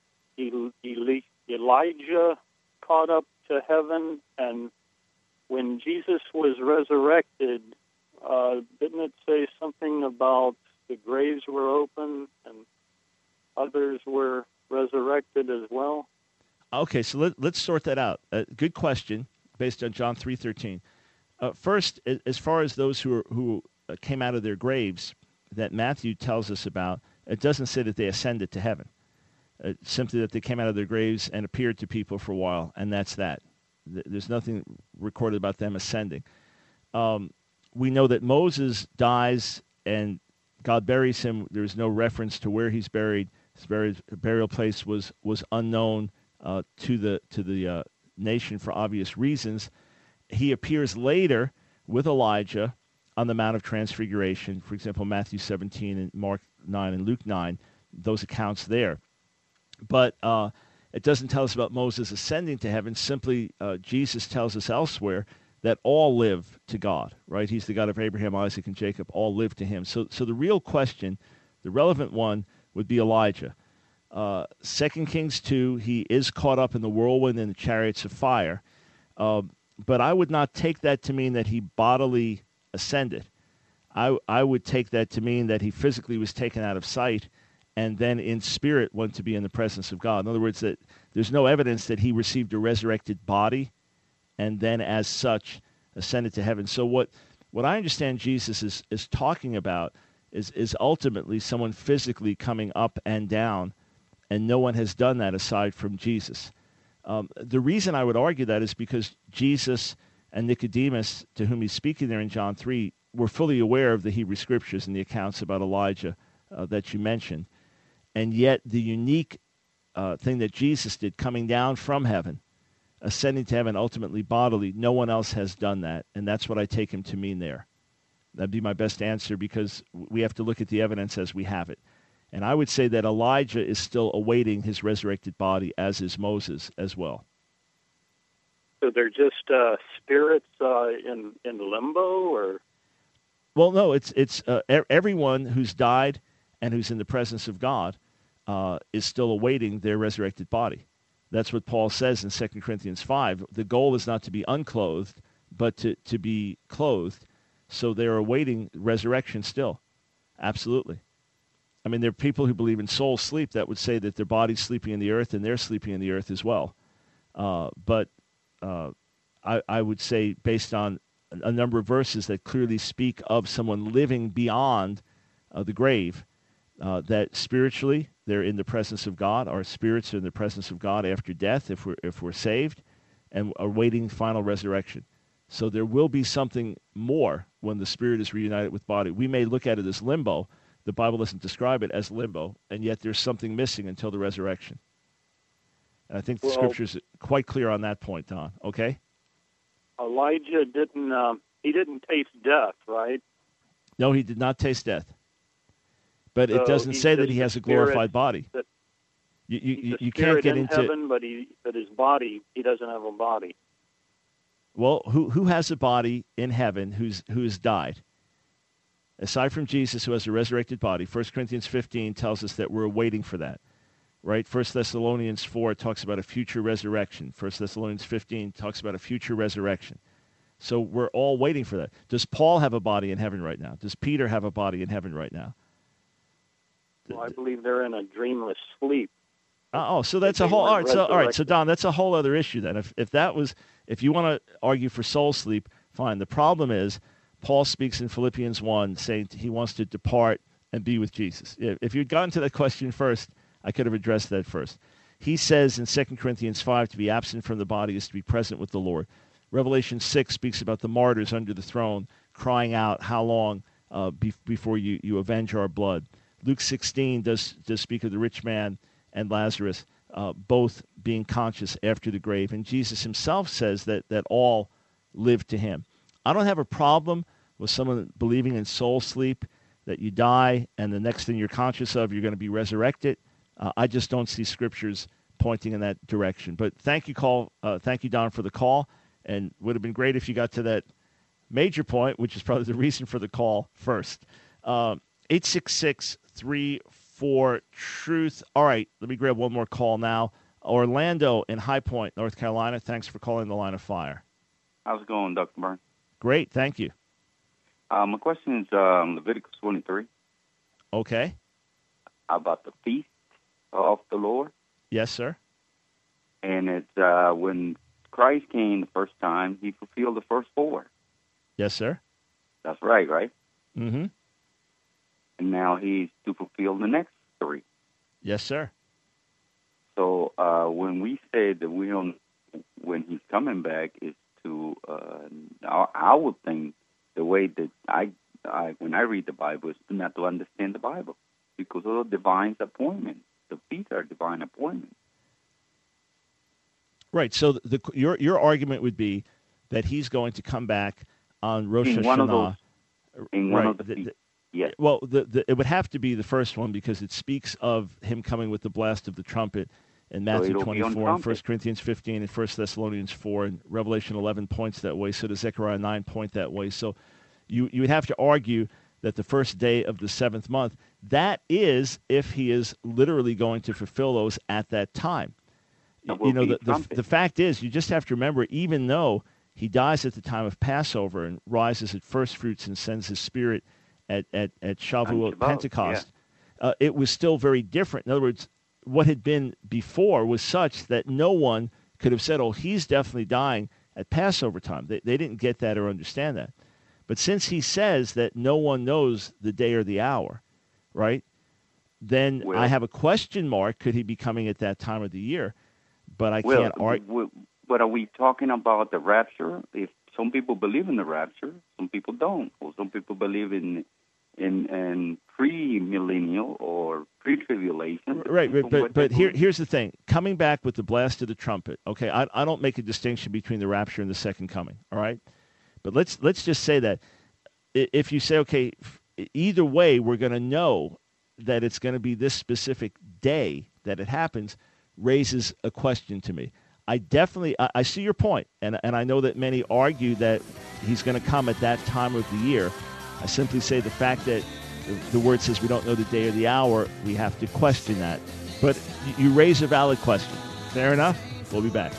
Elijah caught up to heaven? And when Jesus was resurrected, didn't it say something about the graves were open and others were resurrected as well? Okay, so let's sort that out. Good question, based on John 3:13. First, as far as those who came out of their graves that Matthew tells us about, it doesn't say that they ascended to heaven. Simply that they came out of their graves and appeared to people for a while, and that's that. There's nothing recorded about them ascending. We know that Moses dies and God buries him. There's no reference to where he's buried. His burial place was unknown to the nation for obvious reasons. He appears later with Elijah on the Mount of Transfiguration. For example, Matthew 17 and Mark 9 and Luke 9, those accounts there. But it doesn't tell us about Moses ascending to heaven. Simply, Jesus tells us elsewhere that all live to God, right? He's the God of Abraham, Isaac, and Jacob. All live to him. So the real question, the relevant one, would be Elijah. 2 Kings 2, he is caught up in the whirlwind and the chariots of fire. But I would not take that to mean that he bodily ascended. I would take that to mean that he physically was taken out of sight and then in spirit went to be in the presence of God. In other words, that there's no evidence that he received a resurrected body and then as such ascended to heaven. So what I understand Jesus is talking about is ultimately someone physically coming up and down, and no one has done that aside from Jesus. The reason I would argue that is because Jesus and Nicodemus, to whom he's speaking there in John 3, were fully aware of the Hebrew Scriptures and the accounts about Elijah that you mentioned. And yet the unique thing that Jesus did, coming down from heaven, ascending to heaven, ultimately bodily, no one else has done that. And that's what I take him to mean there. That'd be my best answer, because we have to look at the evidence as we have it. And I would say that Elijah is still awaiting his resurrected body, as is Moses as well. So they're just spirits in limbo, or? Well, no, it's everyone who's died and who's in the presence of God is still awaiting their resurrected body. That's what Paul says in 2 Corinthians 5. The goal is not to be unclothed, but to be clothed. So they're awaiting resurrection still. Absolutely. I mean, there are people who believe in soul sleep that would say that their body's sleeping in the earth and they're sleeping in the earth as well. But I would say, based on a number of verses that clearly speak of someone living beyond the grave, that spiritually they're in the presence of God. Our spirits are in the presence of God after death if we're saved, and awaiting final resurrection. So there will be something more when the spirit is reunited with body. We may look at it as limbo. The Bible doesn't describe it as limbo, and yet there's something missing until the resurrection. And I think the Scripture's quite clear on that point, Don. Okay? Elijah didn't taste death, right? No, he did not taste death. But it doesn't say that he has a glorified body. You can't get into heaven, but his body, he doesn't have a body. Well, who has a body in heaven who's died? Aside from Jesus, who has a resurrected body, 1 Corinthians 15 tells us that we're waiting for that, right? 1 Thessalonians 4 talks about a future resurrection. 1 Thessalonians 15 talks about a future resurrection. So we're all waiting for that. Does Paul have a body in heaven right now? Does Peter have a body in heaven right now? Well, I believe they're in a dreamless sleep. So that's a whole. All right. So Don, that's a whole other issue then. If you want to argue for soul sleep, fine. The problem is, Paul speaks in Philippians 1 saying he wants to depart and be with Jesus. If you'd gotten to that question first, I could have addressed that first. He says in 2 Corinthians 5, to be absent from the body is to be present with the Lord. Revelation 6 speaks about the martyrs under the throne crying out, how long before you avenge our blood. Luke 16 does speak of the rich man and Lazarus both being conscious after the grave. And Jesus himself says that all live to him. I don't have a problem with someone believing in soul sleep, that you die and the next thing you're conscious of, you're going to be resurrected. I just don't see scriptures pointing in that direction. But thank you, Don, for the call. And would have been great if you got to that major point, which is probably the reason for the call first. 866-34-TRUTH. All right, let me grab one more call now. Orlando in High Point, North Carolina. Thanks for calling the Line of Fire. How's it going, Dr. Byrne? Great, thank you. My question is Leviticus 23. Okay. About the feast of the Lord. Yes, sir. And it's when Christ came the first time, he fulfilled the first 4. Yes, sir. That's right, right? Mm-hmm. And now he's to fulfill the next 3. Yes, sir. So when we say that we don't, when he's coming back, is to, I would think the way that I when I read the Bible is not to understand the Bible, because of the divine appointment. The feast are divine appointments. Right. So your argument would be that he's going to come back on Rosh Hashanah. One of the feasts. Yes. Well, it would have to be the first one, because it speaks of him coming with the blast of the trumpet in Matthew 24, and 1 Corinthians 15, and 1 Thessalonians 4, and Revelation 11 points that way. So does Zechariah 9 point that way. So you would have to argue that the first day of the 7th month, that is if he is literally going to fulfill those at that time. The fact is, you just have to remember, even though he dies at the time of Passover and rises at first fruits and sends his spirit at Shavuot, Pentecost, it was still very different. In other words, what had been before was such that no one could have said, oh, he's definitely dying at Passover time. They didn't get that or understand that. But since he says that no one knows the day or the hour, right, then I have a question mark. Could he be coming at that time of the year? but I can't argue. But are we talking about the rapture? If some people believe in the rapture, some people don't, or some people believe in pre-millennial or pre-tribulation. Right, but here's the thing. Coming back with the blast of the trumpet, okay, I don't make a distinction between the rapture and the second coming, all right? But let's just say that if you say, okay, either way, we're going to know that it's going to be this specific day that it happens, raises a question to me. I see your point, and I know that many argue that he's going to come at that time of the year. I simply say the fact that the word says we don't know the day or the hour, we have to question that. But you raise a valid question. Fair enough? We'll be back.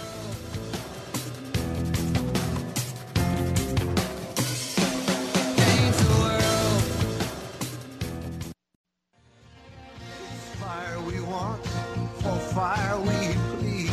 Fire we want, for fire we plead.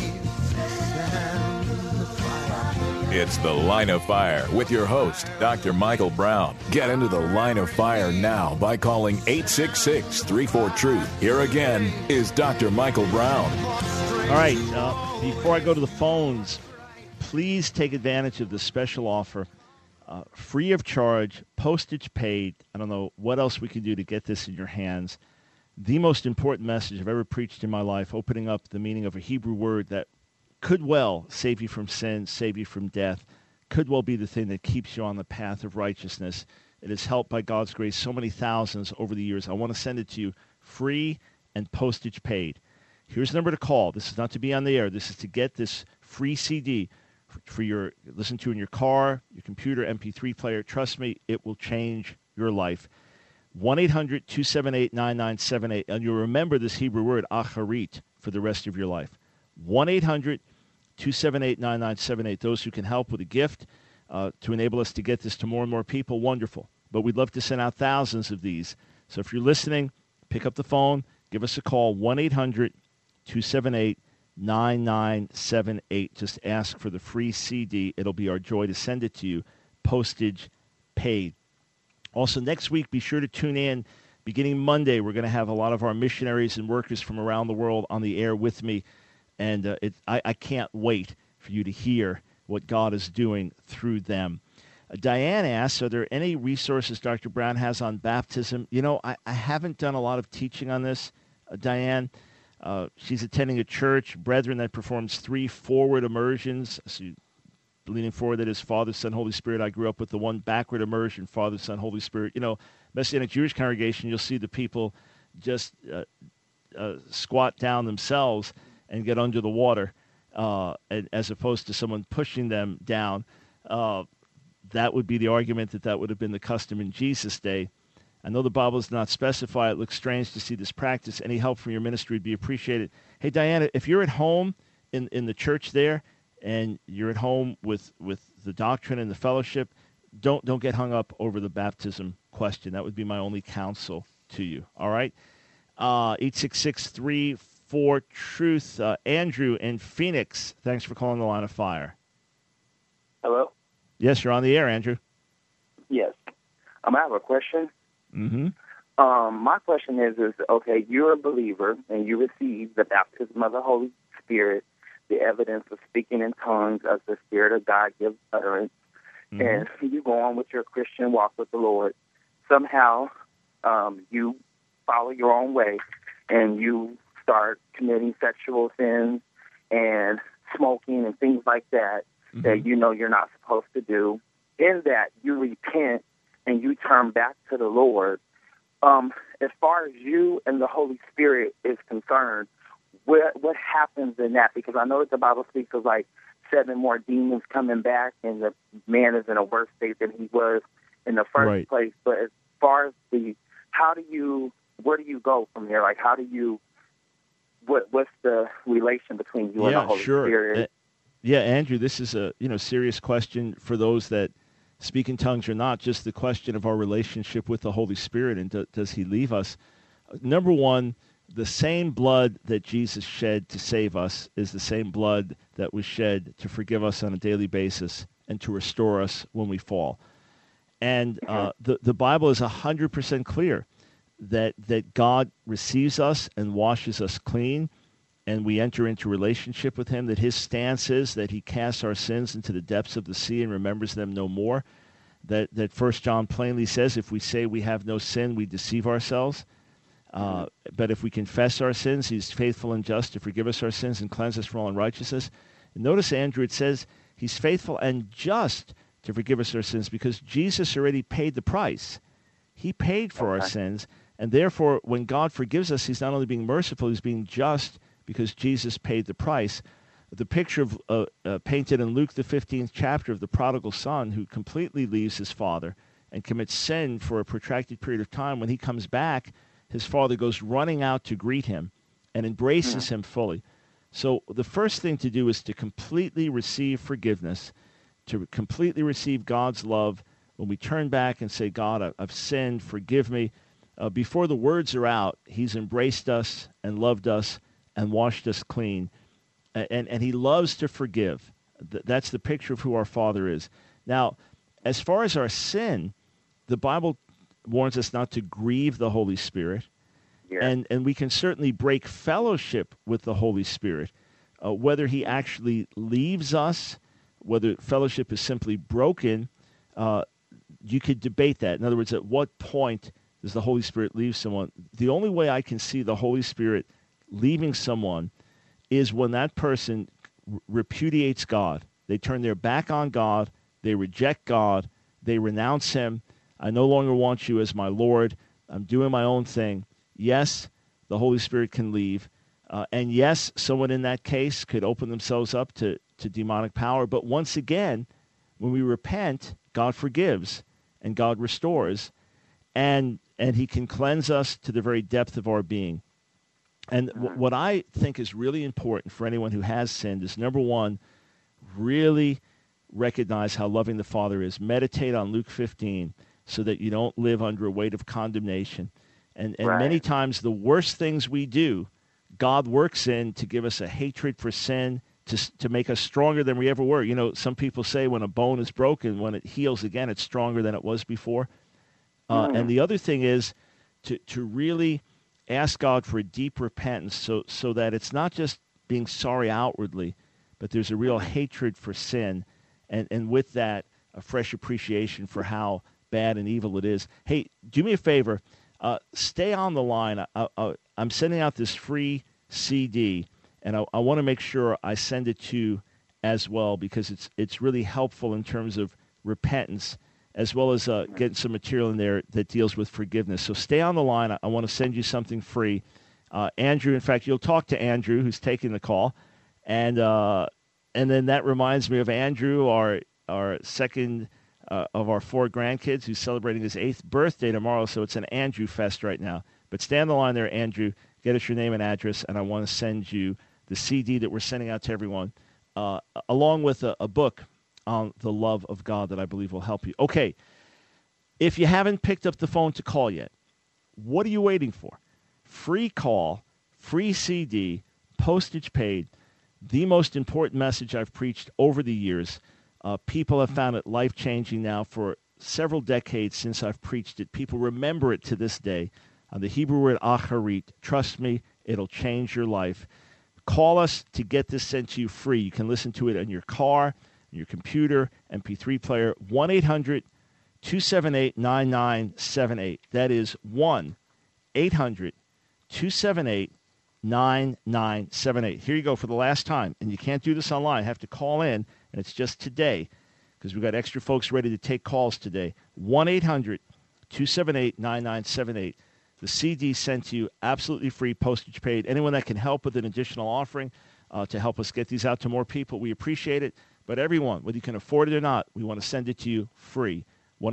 It's The Line of Fire with your host, Dr. Michael Brown. Get into the Line of Fire now by calling 866-34-TRUTH. Here again is Dr. Michael Brown. All right, before I go to the phones, please take advantage of the special offer. Free of charge, postage paid. I don't know what else we can do to get this in your hands. The most important message I've ever preached in my life, opening up the meaning of a Hebrew word that could well save you from sin, save you from death, could well be the thing that keeps you on the path of righteousness. It has helped by God's grace so many thousands over the years. I want to send it to you free and postage paid. Here's the number to call. This is not to be on the air. This is to get this free CD for your listen to in your car, your computer, MP3 player. Trust me, it will change your life. 1-800-278-9978. And you'll remember this Hebrew word, acharit, for the rest of your life. 1-800-278-9978. Those who can help with a gift to enable us to get this to more and more people, wonderful. But we'd love to send out thousands of these. So if you're listening, pick up the phone, give us a call, 1-800-278-9978. Just ask for the free CD. It'll be our joy to send it to you, postage paid. Also, next week, be sure to tune in. Beginning Monday, we're going to have a lot of our missionaries and workers from around the world on the air with me. And I can't wait for you to hear what God is doing through them. Diane asks, are there any resources Dr. Brown has on baptism? You know, I haven't done a lot of teaching on this, Diane. She's attending a church, Brethren, that performs 3 forward immersions. So leaning forward, that is Father, Son, Holy Spirit. I grew up with the one backward immersion, Father, Son, Holy Spirit. You know, Messianic Jewish congregation, you'll see the people just squat down themselves and get under the water, as opposed to someone pushing them down. That would be the argument that would have been the custom in Jesus' day. I know the Bible does not specify. It looks strange to see this practice. Any help from your ministry would be appreciated. Hey, Diana, if you're at home in the church there and you're at home with the doctrine and the fellowship, don't get hung up over the baptism question. That would be my only counsel to you. All right? 866-34-TRUTH. Andrew in Phoenix, thanks for calling the Line of Fire. Hello? Yes, you're on the air, Andrew. Yes. I have a question. Mm-hmm. My question is, okay, you're a believer and you receive the baptism of the Holy Spirit, the evidence of speaking in tongues as the Spirit of God gives utterance, and you go on with your Christian walk with the Lord. Somehow you follow your own way and you start committing sexual sins and smoking and things like that that you know you're not supposed to do. In that, you repent and you turn back to the Lord. As far as you and the Holy Spirit is concerned, what happens in that? Because I know that the Bible speaks of like 7 more demons coming back, and the man is in a worse state than he was in the first place. But as far as where do you go from there? Like, what's the relation between you and the Holy Spirit? Yeah, Andrew, this is a serious question for those that speak in tongues or not. Just the question of our relationship with the Holy Spirit, and does He leave us? Number one, the same blood that Jesus shed to save us is the same blood that was shed to forgive us on a daily basis and to restore us when we fall. And the Bible is 100% clear that God receives us and washes us clean and we enter into relationship with him, that his stance is that he casts our sins into the depths of the sea and remembers them no more. That 1 John plainly says, if we say we have no sin, we deceive ourselves. But if we confess our sins, he's faithful and just to forgive us our sins and cleanse us from all unrighteousness. And notice, Andrew, it says he's faithful and just to forgive us our sins because Jesus already paid the price. He paid for our sins, and therefore, when God forgives us, he's not only being merciful, he's being just because Jesus paid the price. The picture of painted in Luke, the 15th chapter, of the prodigal son who completely leaves his father and commits sin for a protracted period of time. When he comes back, his father goes running out to greet him and embraces him fully. So the first thing to do is to completely receive forgiveness, to completely receive God's love. When we turn back and say, God, I've sinned, forgive me, before the words are out, he's embraced us and loved us and washed us clean. And he loves to forgive. That's the picture of who our Father is. Now, as far as our sin, the Bible warns us not to grieve the Holy Spirit. Yeah. And we can certainly break fellowship with the Holy Spirit. Whether he actually leaves us, whether fellowship is simply broken, you could debate that. In other words, at what point does the Holy Spirit leave someone? The only way I can see the Holy Spirit leaving someone is when that person repudiates God. They turn their back on God. They reject God. They renounce him. I no longer want you as my Lord. I'm doing my own thing. Yes, the Holy Spirit can leave. And yes, someone in that case could open themselves up to demonic power. But once again, when we repent, God forgives and God restores. And he can cleanse us to the very depth of our being. And what I think is really important for anyone who has sinned is, number one, really recognize how loving the Father is. Meditate on Luke 15 so that you don't live under a weight of condemnation. And many times the worst things we do, God works in to give us a hatred for sin, to make us stronger than we ever were. You know, some people say when a bone is broken, when it heals again, it's stronger than it was before. And the other thing is to really ask God for a deep repentance so that it's not just being sorry outwardly, but there's a real hatred for sin. And with that, a fresh appreciation for how bad and evil it is. Hey, do me a favor. Stay on the line. I'm sending out this free CD, and I want to make sure I send it to you as well because it's really helpful in terms of repentance, as well as getting some material in there that deals with forgiveness. So stay on the line. I want to send you something free. Andrew, in fact, you'll talk to Andrew, who's taking the call. And then that reminds me of Andrew, our second of our 4 grandkids, who's celebrating his 8th birthday tomorrow. So it's an Andrew Fest right now. But stay on the line there, Andrew. Get us your name and address, and I want to send you the CD that we're sending out to everyone, along with a book on the love of God that I believe will help you. Okay, if you haven't picked up the phone to call yet, what are you waiting for? Free call, free CD, postage paid, the most important message I've preached over the years. People have found it life-changing now for several decades since I've preached it. People remember it to this day. The Hebrew word acharit, trust me, it'll change your life. Call us to get this sent to you free. You can listen to it in your car, your computer, MP3 player, 1-800-278-9978. That is 1-800-278-9978. Here you go for the last time. And you can't do this online. You have to call in, and it's just today because we've got extra folks ready to take calls today. 1-800-278-9978. The CD sent to you absolutely free, postage paid. Anyone that can help with an additional offering to help us get these out to more people, we appreciate it. But everyone, whether you can afford it or not, we want to send it to you free.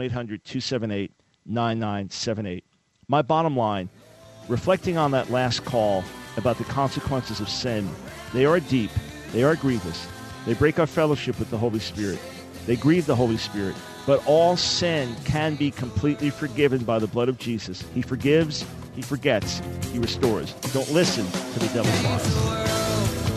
1-800-278-9978. My bottom line, reflecting on that last call about the consequences of sin, they are deep, they are grievous. They break our fellowship with the Holy Spirit. They grieve the Holy Spirit. But all sin can be completely forgiven by the blood of Jesus. He forgives, he forgets, he restores. Don't listen to the devil's lies.